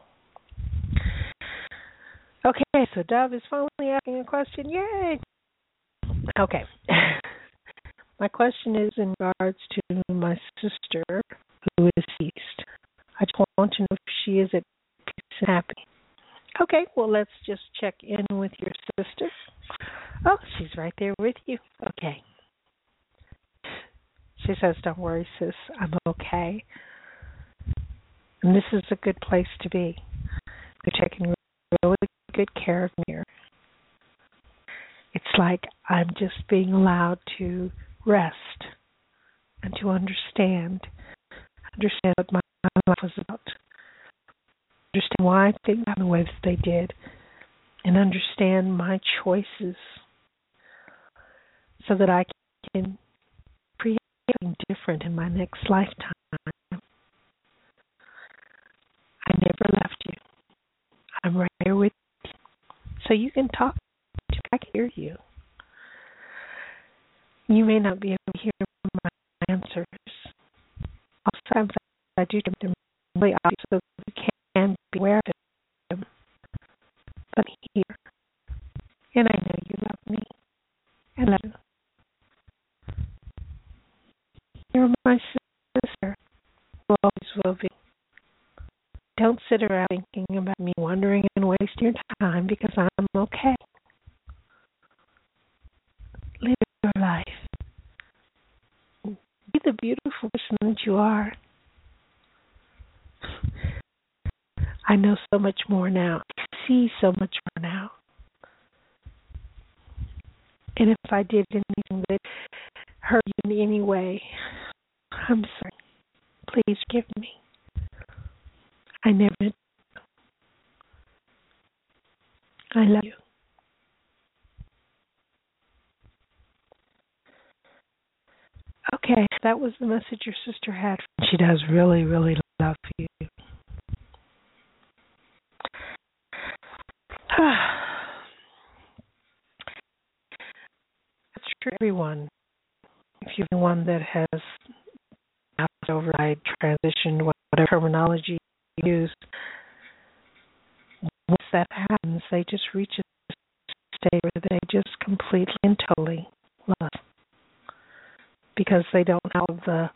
Okay, so Dove is finally asking a question. Yay! Okay. My question is in regards to my sister who is deceased. I just want to know if she is at peace and happy. Okay, well, let's just check in with your sister. Oh, she's right there with you. Okay. She says, don't worry, sis, I'm okay. And this is a good place to be. They're taking really good care of me. It's like I'm just being allowed to rest and to understand what my life was about, understand why things happened the way that they did, and understand my choices so that I can create something different in my next lifetime. I never left you. I'm right here with you. So you can talk. I can hear you. You may not be able to hear my answers. Sometimes I do them really obvious so that you can be aware of them. But I'm here. And I know you love me. I love you. You're my sister. You always will be. Don't sit around thinking about me, wondering and wasting your time because I'm okay. Live your life. Be the beautiful person that you are. I know so much more now. I see so much more now. And if I did anything that hurt you in any way, I'm sorry. Please forgive me. I never did. I love you. Okay, that was the message your sister had. She does really, really love you. That's true, everyone. If you're the one that has override, transitioned, whatever terminology you use, once that happens, they just reach a state where they just completely and totally love. Because they don't have the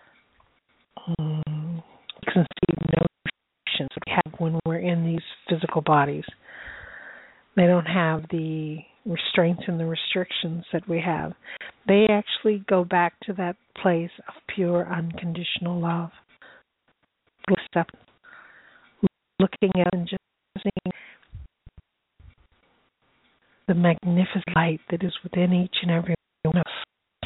conceived notions we have when we're in these physical bodies. They don't have the restraints and the restrictions that we have. They actually go back to that place of pure unconditional love. Looking at and just seeing the magnificent light that is within each and every one of us.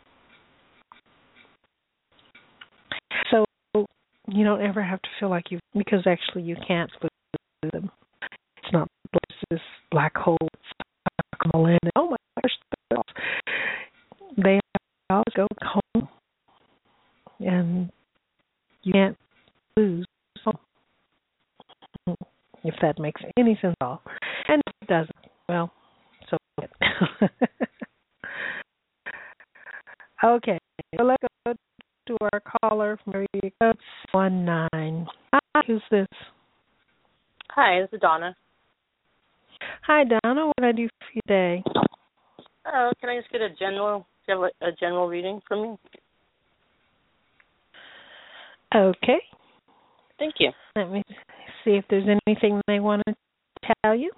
So you don't ever have to feel like because actually you can't lose them. It's not this black hole stuck on the land. Oh my gosh, they always go home, and you can't lose them, if that makes any sense at all. And if it doesn't, well, so okay, so let's go to our caller from area code 19. Hi, who's this? Hi, this is Donna. Hi, Donna. What can I do for you today? Can I just get a general reading from you? Okay. Thank you. Let me see if there's anything they want to tell you.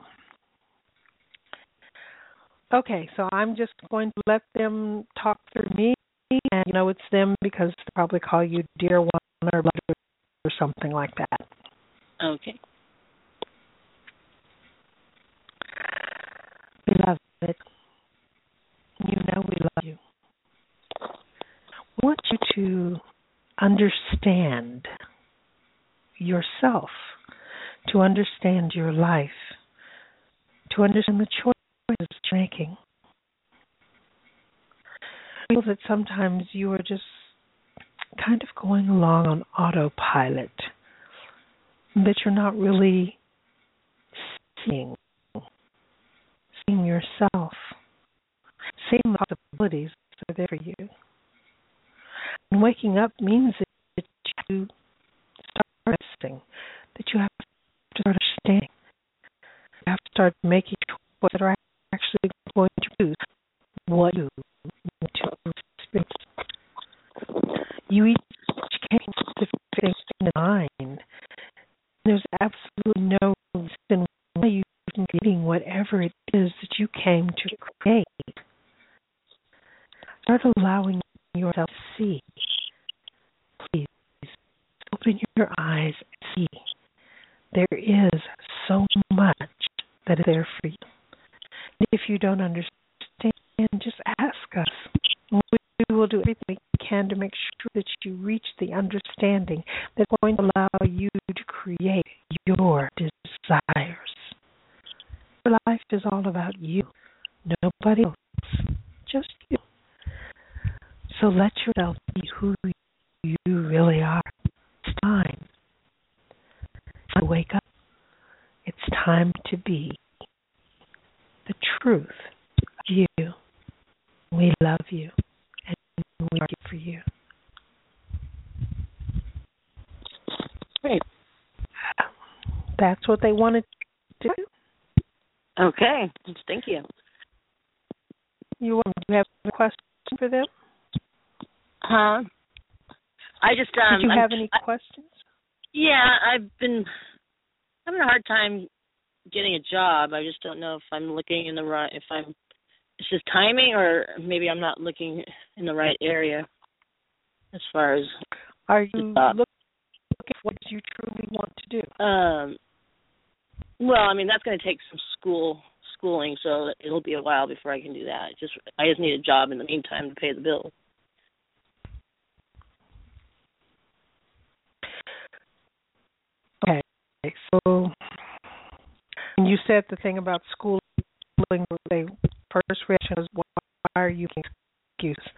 Okay, so I'm just going to let them talk through me, and you know it's them because they probably call you dear one or something like that. Okay. Beloved, you know we love you. I want you to understand yourself, to understand your life, to understand the choices you're making. I feel that sometimes you are just kind of going along on autopilot, that you're not really seeing being yourself, seeing the possibilities that are there for you. And waking up means that you start resting, that you have to start understanding. You have to start making choices that are actually going to choose what you want to experience. You each came with different things in mind. There's absolutely no reason why you shouldn't be eating whatever it is that you came to create. Start allowing yourself to see. Please open your eyes and see. There is so much that is there for you. And if you don't understand, just ask us. We will do everything we can to make sure that you reach the understanding that's going to allow you to create your desires. Your life is all about you, nobody else, just you. So let yourself be who you really are. It's time to wake up. It's time to be the truth of you. We love you, and we are here for you. Great. That's what they wanted to do. Okay. Thank you. You want? Do you have a question for them? Huh? I just Did you have any questions? Yeah, I've been having a hard time getting a job. I just don't know if I'm looking in the right. It's just timing, or maybe I'm not looking in the right area. As far as are you looking for what you truly want to do? Well, I mean that's going to take some schooling, so it'll be a while before I can do that. I just need a job in the meantime to pay the bills. Okay, so and you said the thing about schooling. The first reaction was, "Why are you making excuses?"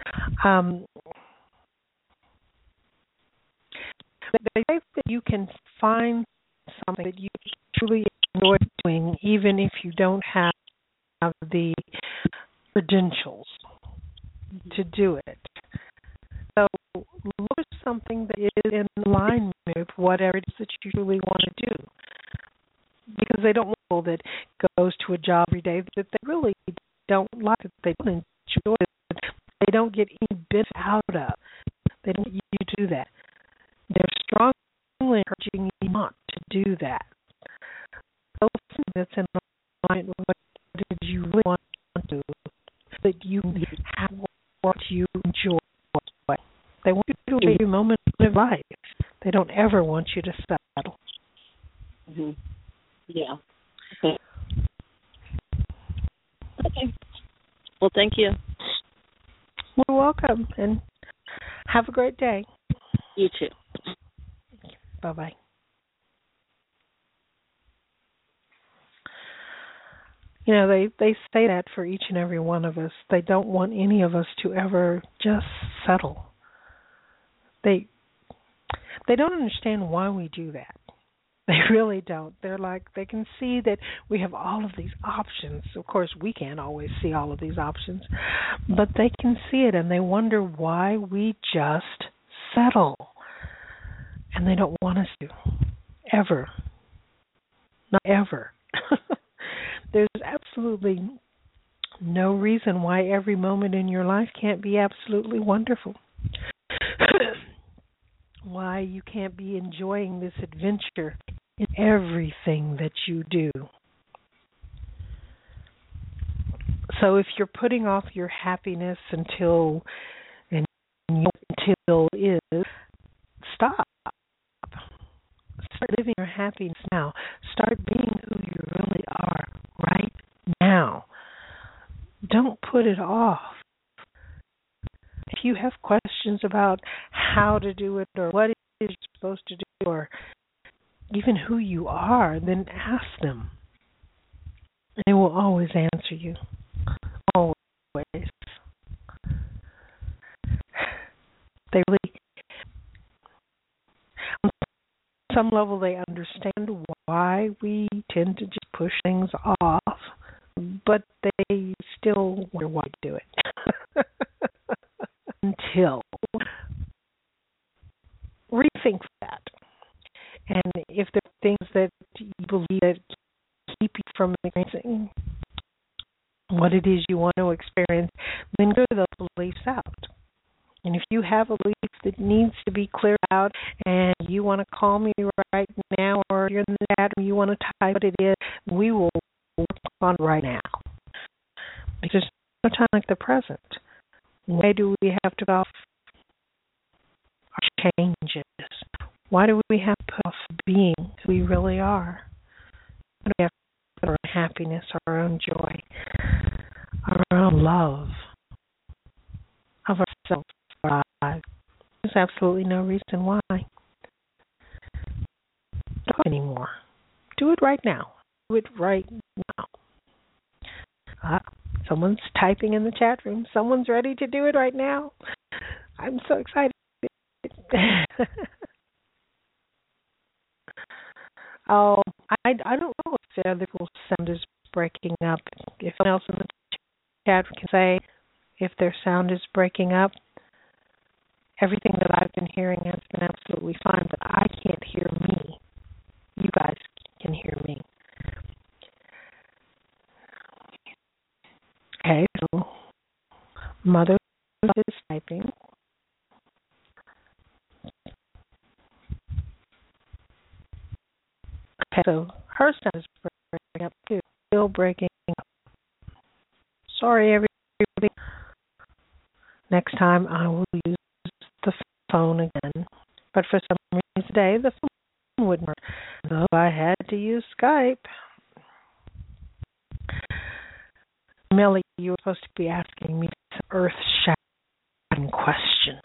They say that you can find something that you truly enjoy doing, even if you don't have the credentials to do it. So look for something that is in line with whatever it is that you really want to do. Because they don't want people that goes to a job every day that they really don't like, that they don't enjoy, that they don't get any benefit out of. They don't want you to do that. They're strongly encouraging you not to do that. So that's in line with what did you really want to do, that you have what you enjoy. They want you to enjoy every moment of life. They don't ever want you to settle. Mm-hmm. Yeah. Okay. Okay. Well, thank you. You're welcome, and have a great day. You too. Bye-bye. You know, they say that for each and every one of us. They don't want any of us to ever just settle. They don't understand why we do that. They really don't. They're like, they can see that we have all of these options. Of course, we can't always see all of these options, but they can see it, and they wonder why we just settle. And they don't want us to. Ever. Not ever. There's absolutely no reason why every moment in your life can't be absolutely wonderful. Why you can't be enjoying this adventure in everything that you do. So if you're putting off your happiness until is, stop. Start living your happiness now. Start being who you really are right now. Don't put it off. If you have questions about how to do it or what it is you're supposed to do or even who you are, then ask them. They will always answer you. Always. They really, on some level, they understand why we tend to just push things off. but they still wonder why you do it. Until rethink that. And if there are things that you believe that keep you from experiencing what it is you want to experience, then go to those beliefs out. And if you have a belief that needs to be cleared out and you want to call me right now, or you're in the chat and you want to type what it is, we will work on it right now. Because there's no time like the present. Why do we have to put off our changes? Why do we have to put off being who we really are? Why do we have to put our own happiness, our own joy, our own love of ourselves? There's absolutely no reason why. Don't do it anymore. Do it right now. Do it right now. Someone's typing in the chat room. Someone's ready to do it right now. I'm so excited. Oh, I don't know if the other sound is breaking up. If someone else in the chat can say if their sound is breaking up. Everything that I've been hearing has been absolutely fine, but I can't hear me. You guys can hear me. Okay, so Mother is typing. Okay, so her sound is breaking up too. Still breaking up. Sorry, everybody. Next time I will use the phone again. But for some reason today, the phone wouldn't work. So I had to use Skype. Melly, you were supposed to be asking me some earth-shattering question.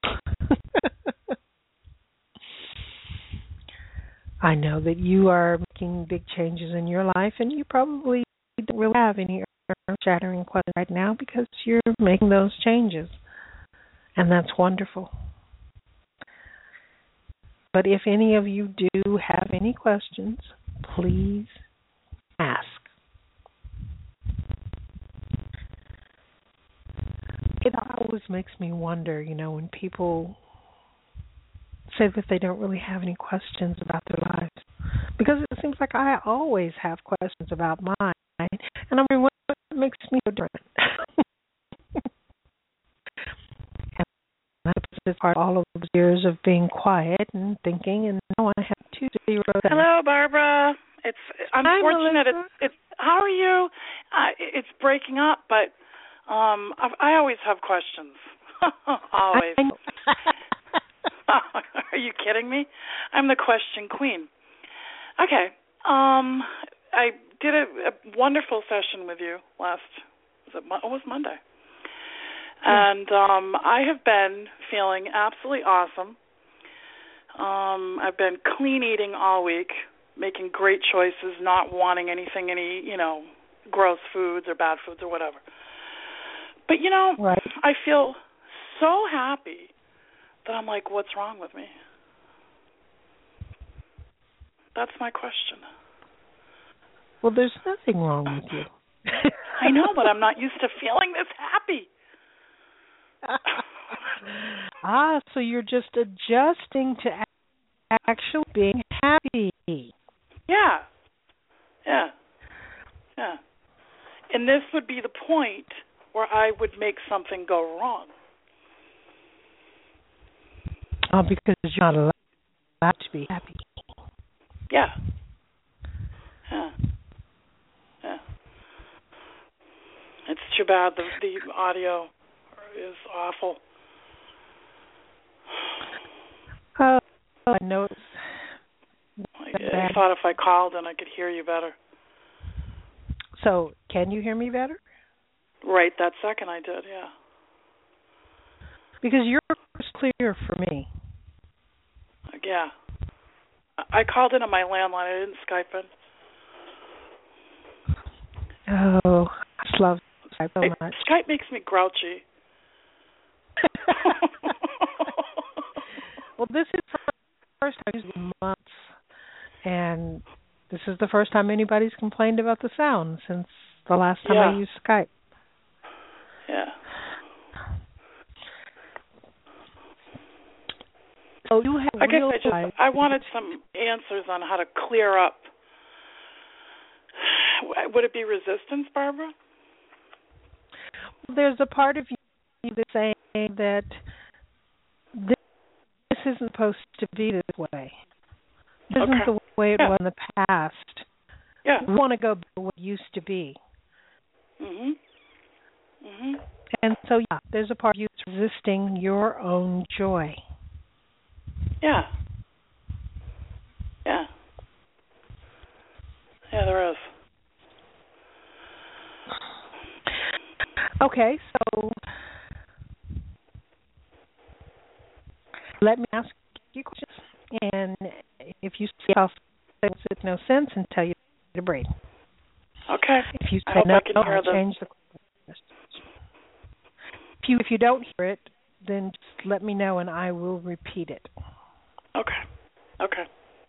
I know that you are making big changes in your life, and you probably don't really have any earth-shattering questions right now because you're making those changes. And that's wonderful. But if any of you do have any questions, please ask. It always makes me wonder, when people say that they don't really have any questions about their lives. Because it seems like I always have questions about mine. And I'm wondering what makes me so different. It's part of all of those years of being quiet and thinking, and now I have 2-0. Hello, Barbara. It's unfortunate. It's how are you? It's breaking up, but I always have questions. Always. Are you kidding me? I'm the question queen. Okay. I did a wonderful session with you last. It was Monday. And I have been feeling absolutely awesome. I've been clean eating all week, making great choices, not wanting any gross foods or bad foods or whatever. But, right. I feel so happy that I'm like, what's wrong with me? That's my question. Well, there's nothing wrong with you. I know, but I'm not used to feeling this happy. So you're just adjusting to actually being happy. Yeah. And this would be the point where I would make something go wrong. Because you're not allowed to be happy. Yeah. It's too bad the audio is awful. I know it's I thought if I called then I could hear you better. So, can you hear me better? Right that second I did, yeah. Because you're clear for me. Yeah. I called in on my landline. I didn't Skype in. Oh, I just love Skype so much. Skype makes me grouchy. Well, this is the first time in months, and this is the first time anybody's complained about the sound since the last time I used Skype. Yeah. So you have I guess I wanted some answers on how to clear up. Would it be resistance, Barbara? There's a part of you that's saying that this isn't supposed to be this way. This isn't the way it was in the past. Yeah. We want to go back to what it used to be. And so, there's a part of you that's resisting your own joy. Yeah. Yeah. Yeah, there is. Okay, so let me ask you questions, and if you say I'll say it's no sense and tell you to breathe. Okay. If you I say hope no, I can hear I'll change the question. If you don't hear it, then just let me know and I will repeat it. Okay.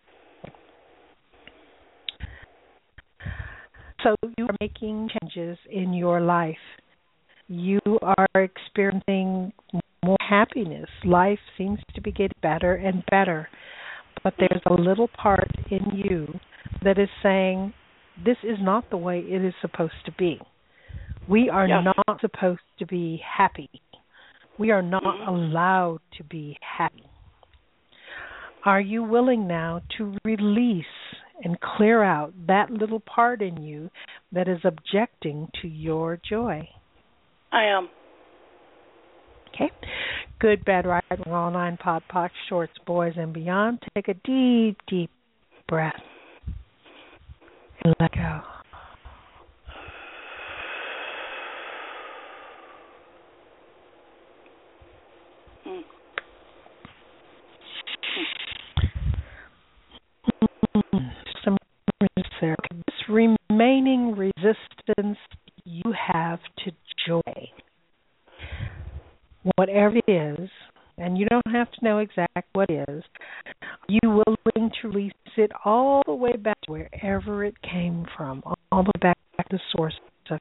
So you are making changes in your life. You are experiencing more happiness. Life seems to be getting better and better. But there's a little part in you that is saying, this is not the way it is supposed to be. We are not supposed to be happy. We are not allowed to be happy. Are you willing now to release and clear out that little part in you that is objecting to your joy? I am. Okay. Good, bad, right, all nine, pod, poc, shorts, boys, and beyond. Take a deep, deep breath and let go. Some there. This remaining resistance you have to joy, whatever it is, and you don't have to know exactly what it is, you will willing to release it all the way back to wherever it came from, all the way back to the source.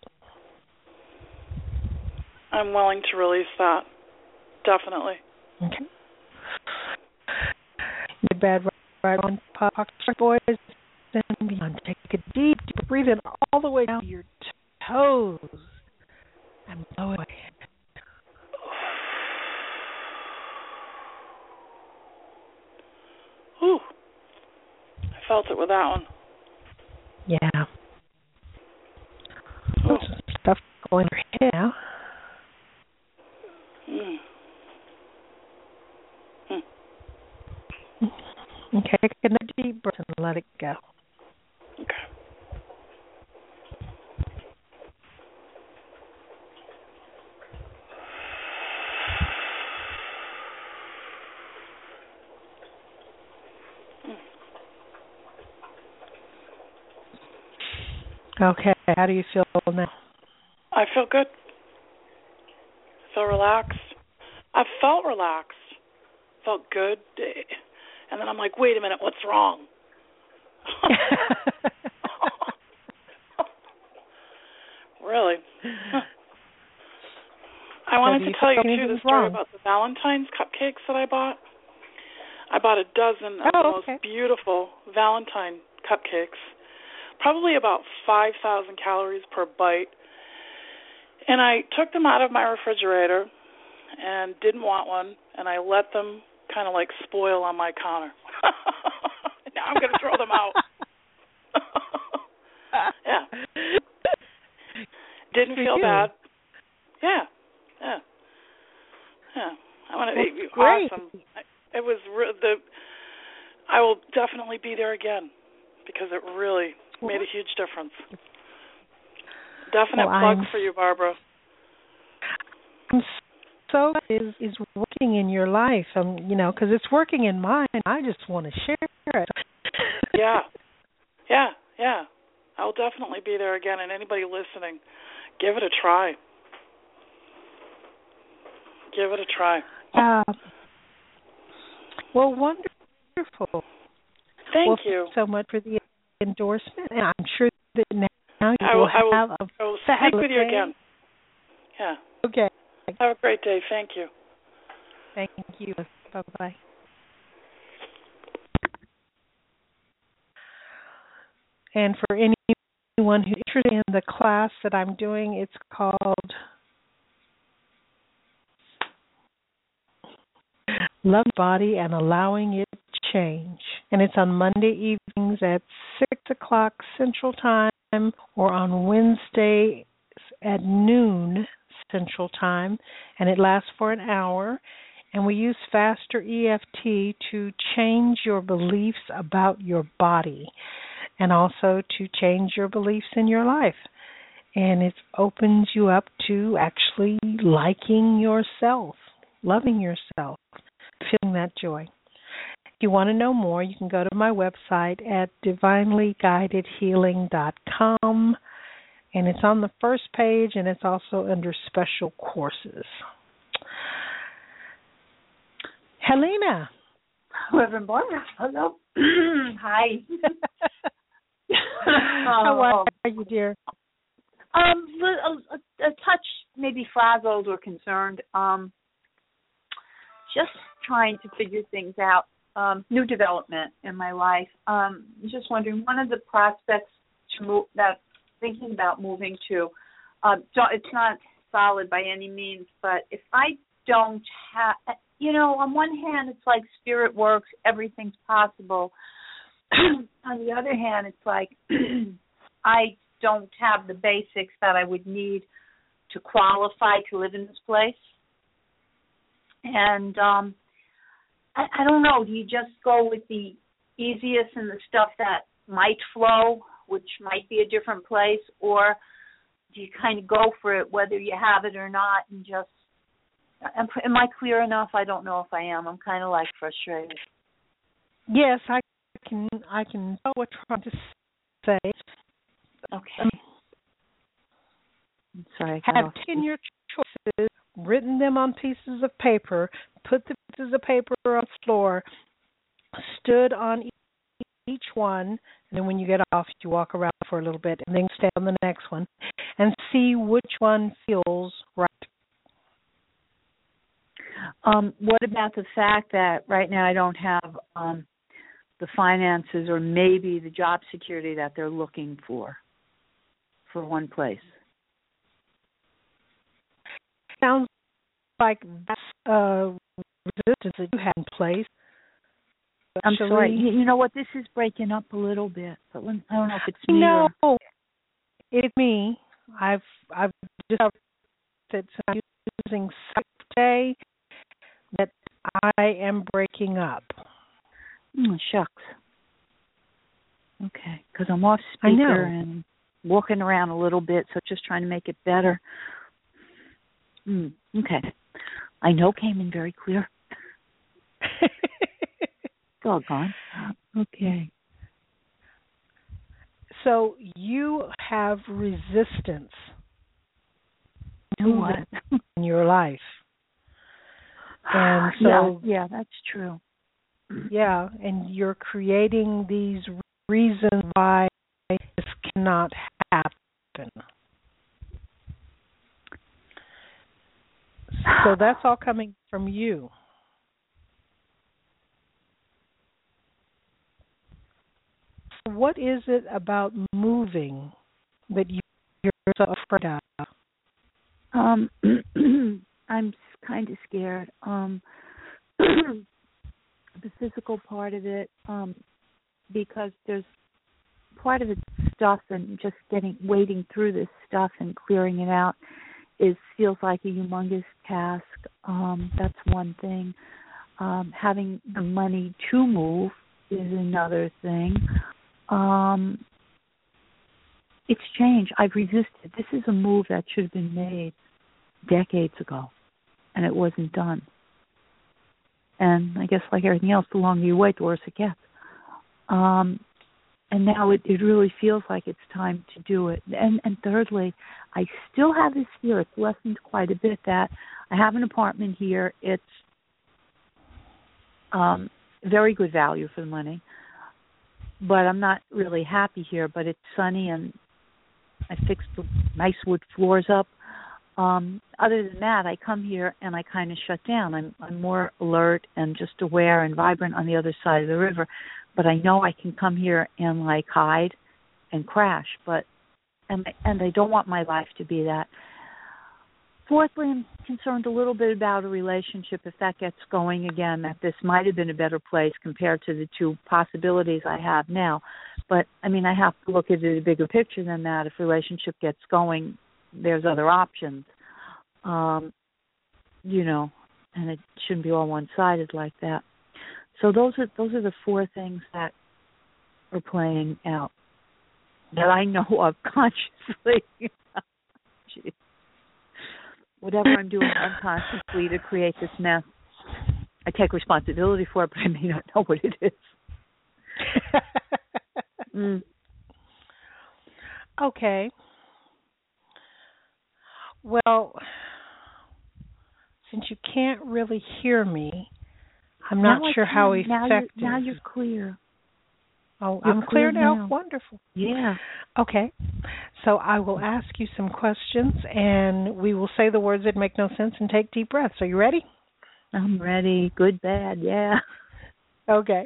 I'm willing to release that. Definitely. Okay. Good, bad, right on, pop, boys, and beyond. Take a deep breathe in all the way down to your toes and blow it away. Ooh. I felt it with that one. Yeah. There's some stuff going in your head now. Okay, take another deep breath and let it go. Okay, how do you feel now? I feel good. I feel relaxed. I felt relaxed. Felt good. And then I'm like, wait a minute, what's wrong? Really? I wanted to tell you, too, the story about the Valentine's cupcakes that I bought. I bought a dozen of the most beautiful Valentine cupcakes, probably about 5,000 calories per bite. And I took them out of my refrigerator and didn't want one, and I let them kind of like spoil on my counter. Now I'm going to throw them out. Yeah. Didn't feel bad. Yeah. I want to be awesome. It was I will definitely be there again because it really made a huge difference. Definite plug for you, Barbara. So is working in your life, because it's working in mine. I just want to share it. Yeah. I'll definitely be there again, and anybody listening, give it a try. Give it a try. Well, wonderful. Thank you so much for the endorsement, and I'm sure that now now you I will have a speak with you day. again. Yeah. Okay. Have a great day. Thank you. Thank you. Bye-bye. And for anyone who's interested in the class that I'm doing, it's called Love Body and Allowing It to Change. And it's on Monday evenings at 6 o'clock Central Time or on Wednesday at noon Central Time. And it lasts for an hour. And we use Faster EFT to change your beliefs about your body and also to change your beliefs in your life. And it opens you up to actually liking yourself, loving yourself, feeling that joy. If you want to know more, you can go to my website at divinelyguidedhealing.com. And it's on the first page, and it's also under special courses. Helena. Reverend Barbara, hello. Hi. How are you, dear? A touch maybe frazzled or concerned. Just trying to figure things out. New development in my life. Just wondering, one of the prospects to move, that thinking about moving to, it's not solid by any means, but if I don't have, on one hand, it's like spirit works, everything's possible. On the other hand, it's like I don't have the basics that I would need to qualify to live in this place. And I don't know, do you just go with the easiest and the stuff that might flow, which might be a different place, or do you kind of go for it whether you have it or not and just, am I clear enough? I don't know if I am. I'm kind of like frustrated. Yes, I can know what you're trying to say. Okay. I'm sorry. Have taken your choices, written them on pieces of paper, put the pieces of paper on the floor, stood on each one, and then when you get off, you walk around for a little bit, and then stay on the next one, and see which one feels right. What about the fact that right now I don't have the finances or maybe the job security that they're looking for one place? Sounds like that's resistance that you have in place. I'm sorry. You know what? This is breaking up a little bit, but I don't know if it's me. No, it's me. I've discovered that I'm using Skype today that I am breaking up. Shucks. Okay, because I'm off speaker and walking around a little bit, so just trying to make it better. Okay. I know came in very clear. Doggone. Okay. So you have resistance to what in your life. And so yeah, that's true. Yeah, and you're creating these reasons why this cannot happen. So that's all coming from you. What is it about moving that you're so afraid of? I'm kind of scared. The physical part of it, because there's part of it's stuff and just wading through this stuff and clearing it out feels like a humongous task. That's one thing. Having the money to move is another thing. It's change. I've resisted. This is a move that should have been made decades ago, and it wasn't done. And I guess like everything else, the longer you wait, the worse it gets. And now it really feels like it's time to do it. And thirdly, I still have this fear. It's lessened quite a bit that I have an apartment here. It's very good value for the money. But I'm not really happy here. But it's sunny and I fixed the nice wood floors up. Other than that, I come here and I kind of shut down. I'm more alert and just aware and vibrant on the other side of the river. But I know I can come here and like hide and crash. And I don't want my life to be that. Fourthly, I'm concerned a little bit about a relationship, if that gets going again, that this might have been a better place compared to the two possibilities I have now. But, I mean, I have to look at it a bigger picture than that. If relationship gets going, there's other options, you know, and it shouldn't be all one-sided like that. So those are the four things that are playing out that I know of consciously. Jeez. Whatever I'm doing unconsciously to create this mess, I take responsibility for it, but I may not know what it is. Okay. Well, since you can't really hear me, I'm not sure how effective. Now you're clear. Oh, I'm clear now? Wonderful. Yeah. Okay. So I will ask you some questions, and we will say the words that make no sense and take deep breaths. Are you ready? I'm ready. Good, bad, yeah. Okay.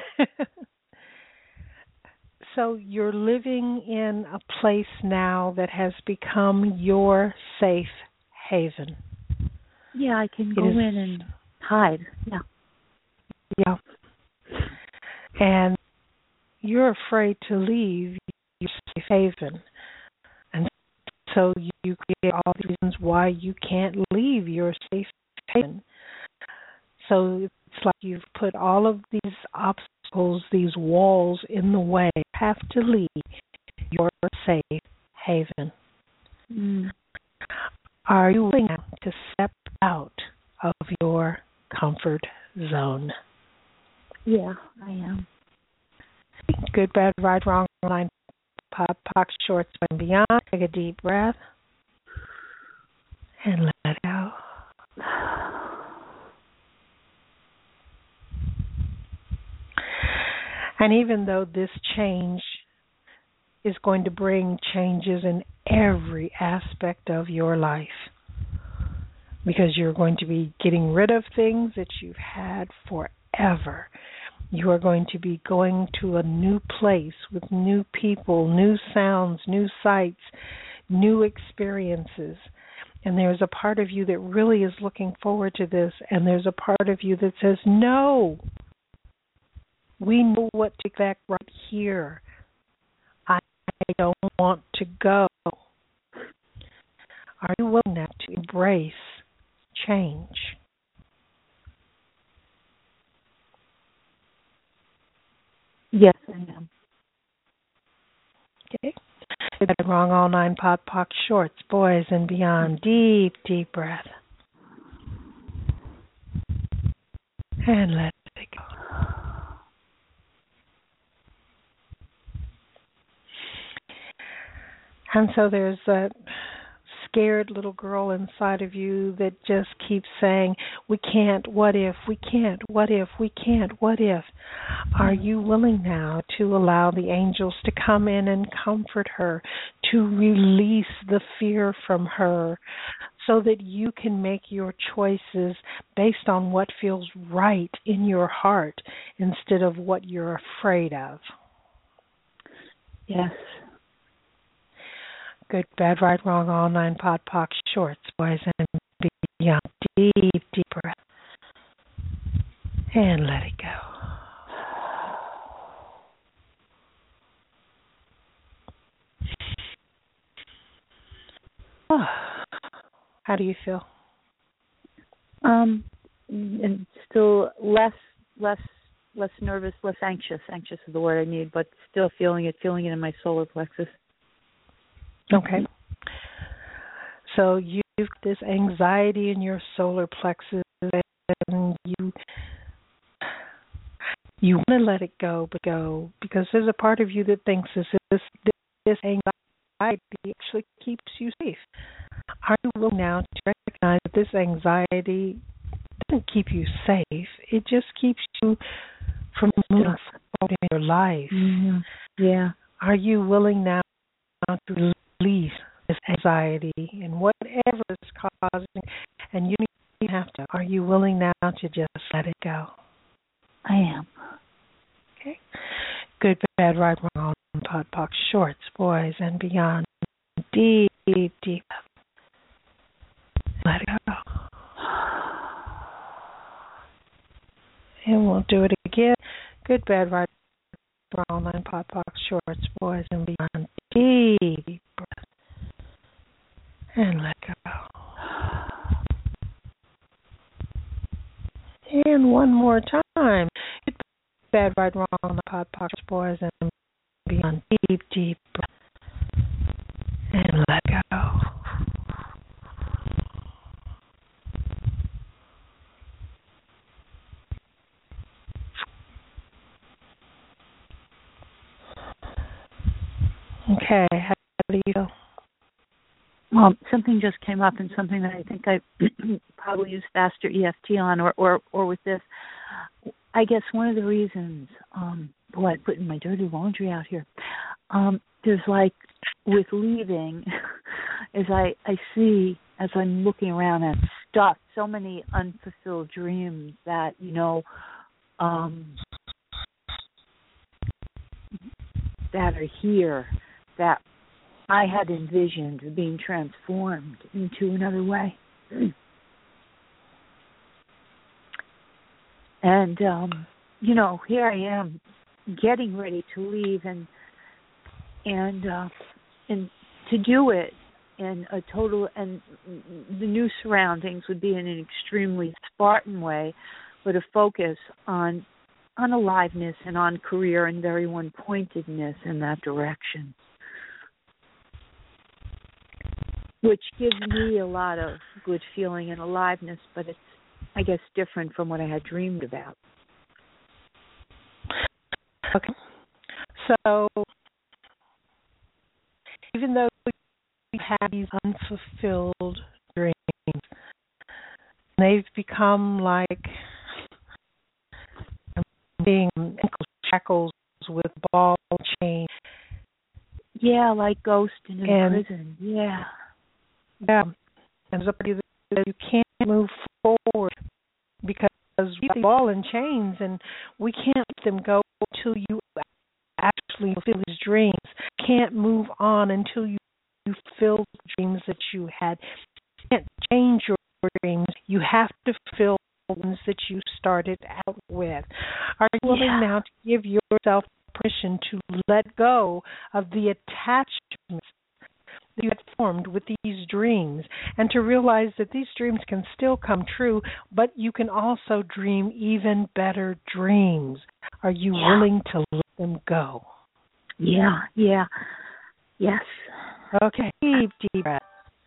So you're living in a place now that has become your safe haven. Yeah, I can go in and hide. Yeah. Yeah. And you're afraid to leave your safe haven. And so you create all the reasons why you can't leave your safe haven. So it's like you've put all of these obstacles, these walls in the way. You have to leave your safe haven. Are you willing to step out of your comfort zone? Yeah, I am. Good, bad, right, wrong, line, pop, box, shorts, and beyond. Take a deep breath and let it go. And even though this change is going to bring changes in every aspect of your life, because you're going to be getting rid of things that you've had forever. You are going to be going to a new place with new people, new sounds, new sights, new experiences. And there's a part of you that really is looking forward to this, and there's a part of you that says, no, we know what to expect right here. I don't want to go. Are you willing now to embrace change? Yes, I am. Okay. Wrong, all nine, pot, pock, shorts, boys, and beyond. Deep, deep breath. And let it go. And so there's that scared little girl inside of you that just keeps saying, we can't, what if, we can't, what if, we can't, what if. Are you willing now to allow the angels to come in and comfort her, to release the fear from her, so that you can make your choices based on what feels right in your heart instead of what you're afraid of? Yes. Good, bad, right, wrong, all nine, pot, pock, shorts, boys, and beyond. Deep, deep breath. And let it go. Oh. How do you feel? And still less nervous, less anxious. Anxious is the word I need, but still feeling it in my solar plexus. Okay. So you've got this anxiety in your solar plexus, and you want to let it go, but go, because there's a part of you that thinks this anxiety actually keeps you safe. Are you willing now to recognize that this anxiety doesn't keep you safe? It just keeps you from moving forward in your life. Mm-hmm. Yeah. Are you willing now to release release this anxiety and whatever is causing, and you don't have to. Are you willing now to just let it go? I am. Okay. Good, bad, right, wrong, pot, pock, shorts, boys, and beyond. Deep, deep. Let it go. And we'll do it again. Good, bad, right, wrong, line, pot, pock, shorts, boys, and beyond. Deep breath. And let go. And one more time. Good, bad, right, wrong, pot, pock, boys, and beyond. Deep, deep breath. And let go. Okay, how do you feel? Something just came up, and something that I think I probably use faster EFT on, or with this. I guess one of the reasons, I'm putting my dirty laundry out here. There's like with leaving, as I see as I'm looking around at stuff, so many unfulfilled dreams that that are here that I had envisioned being transformed into another way. And, here I am getting ready to leave and to do it in a total, and the new surroundings would be in an extremely Spartan way, but a focus on aliveness and on career and very one-pointedness in that direction, which gives me a lot of good feeling and aliveness, but it's, I guess, different from what I had dreamed about. Okay. So, even though you have these unfulfilled dreams, they've become like being ankle shackles with ball chain. Yeah, like ghost in a prison. Yeah. Yeah. And there's a part of you that you can't move forward because we have the ball and chains, and we can't let them go until you actually fulfill these dreams. You can't move on until you fulfill the dreams that you had. You can't change your dreams. You have to fulfill the ones that you started out with. Are you willing now to give yourself permission to let go of the attachments that you had formed with these dreams, and to realize that these dreams can still come true, but you can also dream even better dreams? Are you willing to let them go? Yeah. Yes. Okay, deep breath.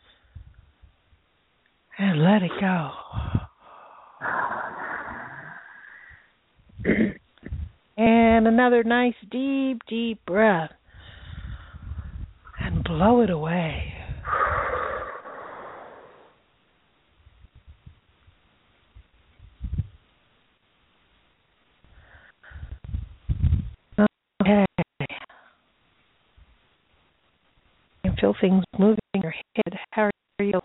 And let it go. And another nice deep breath. And blow it away. Okay. You feel things moving in your head. How are you?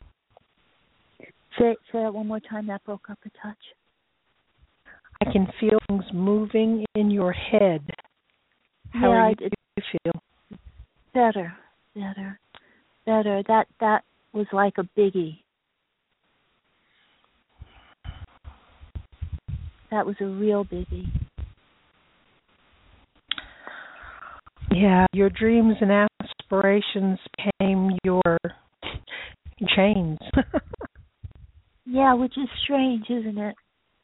Say that one more time. That broke up a touch. I can feel things moving in your head. How do you feel? Better. That was like a biggie. That was a real biggie. Yeah, your dreams and aspirations became your chains. Yeah, which is strange, isn't it?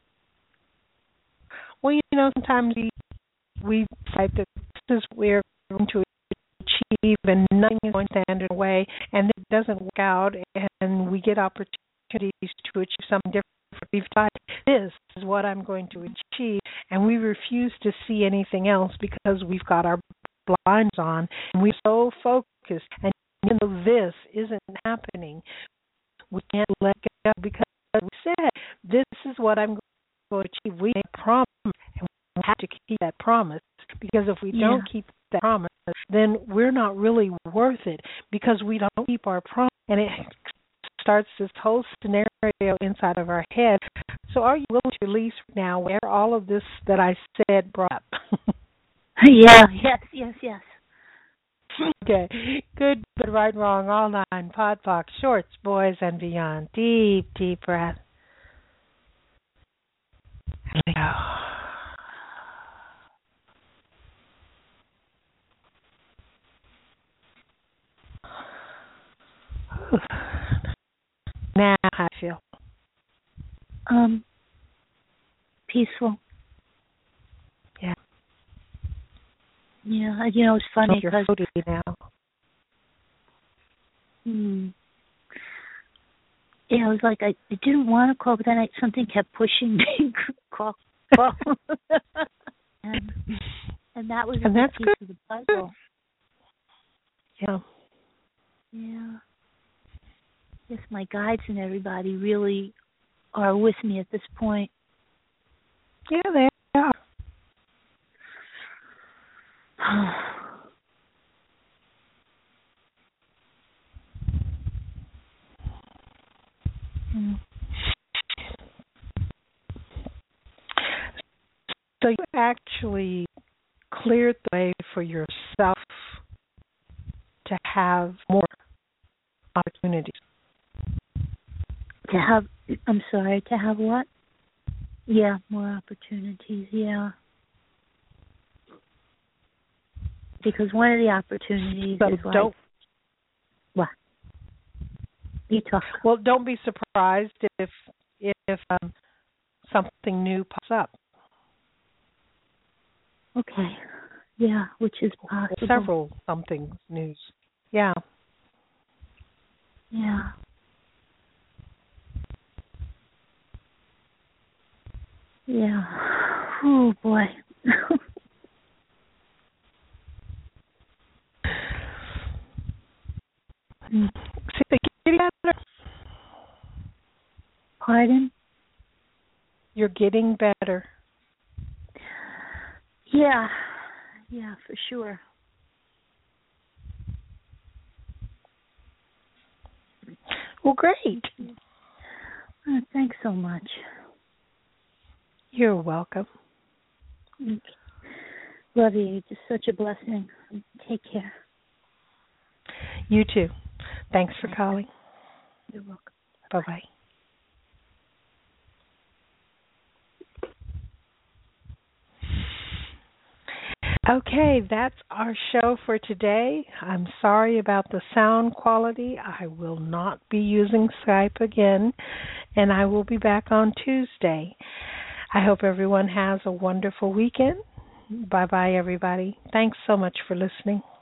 Well, sometimes we decide that this is where we're going to achieve and nothing is going to stand in the way, and it doesn't work out, and we get opportunities to achieve something different. We've decided this is what I'm going to achieve, and we refuse to see anything else because we've got our blinds on, and we're so focused, and even though this isn't happening, we can't let go because we said, this is what I'm going to achieve. We made a promise, and we have to keep that promise, because if we don't keep that promise, then we're not really worth it because we don't keep our promise. And it starts this whole scenario inside of our head. So are you willing to release now where all of this that I said brought up? Yeah, yes. Okay. Good, right, wrong, all nine, pod, poc, shorts, boys, and beyond. Deep, deep breath. And let go. Now, how do you feel? Peaceful. Yeah. Yeah, it's funny because you're now. Yeah, it was like I didn't want to call, but then something kept pushing me. call. and that was a that's piece good. of the puzzle. Yeah. Yeah. Yes, my guides and everybody really are with me at this point. Yeah, they are. So you actually cleared the way for yourself to have more opportunities. To have what? Yeah, more opportunities, yeah. Because one of the opportunities is like... What? You talk. Well, don't be surprised if something new pops up. Okay. Yeah, which is possible. Several something news. Yeah. Yeah. Yeah. Oh, boy. Pardon? You're getting better. Yeah, for sure. Well, great. Thanks so much. You're welcome. Love you. You're just such a blessing. Take care. You too. Thanks for calling. You're welcome. Bye-bye. Okay, that's our show for today. I'm sorry about the sound quality. I will not be using Skype again, and I will be back on Tuesday. I hope everyone has a wonderful weekend. Bye-bye, everybody. Thanks so much for listening.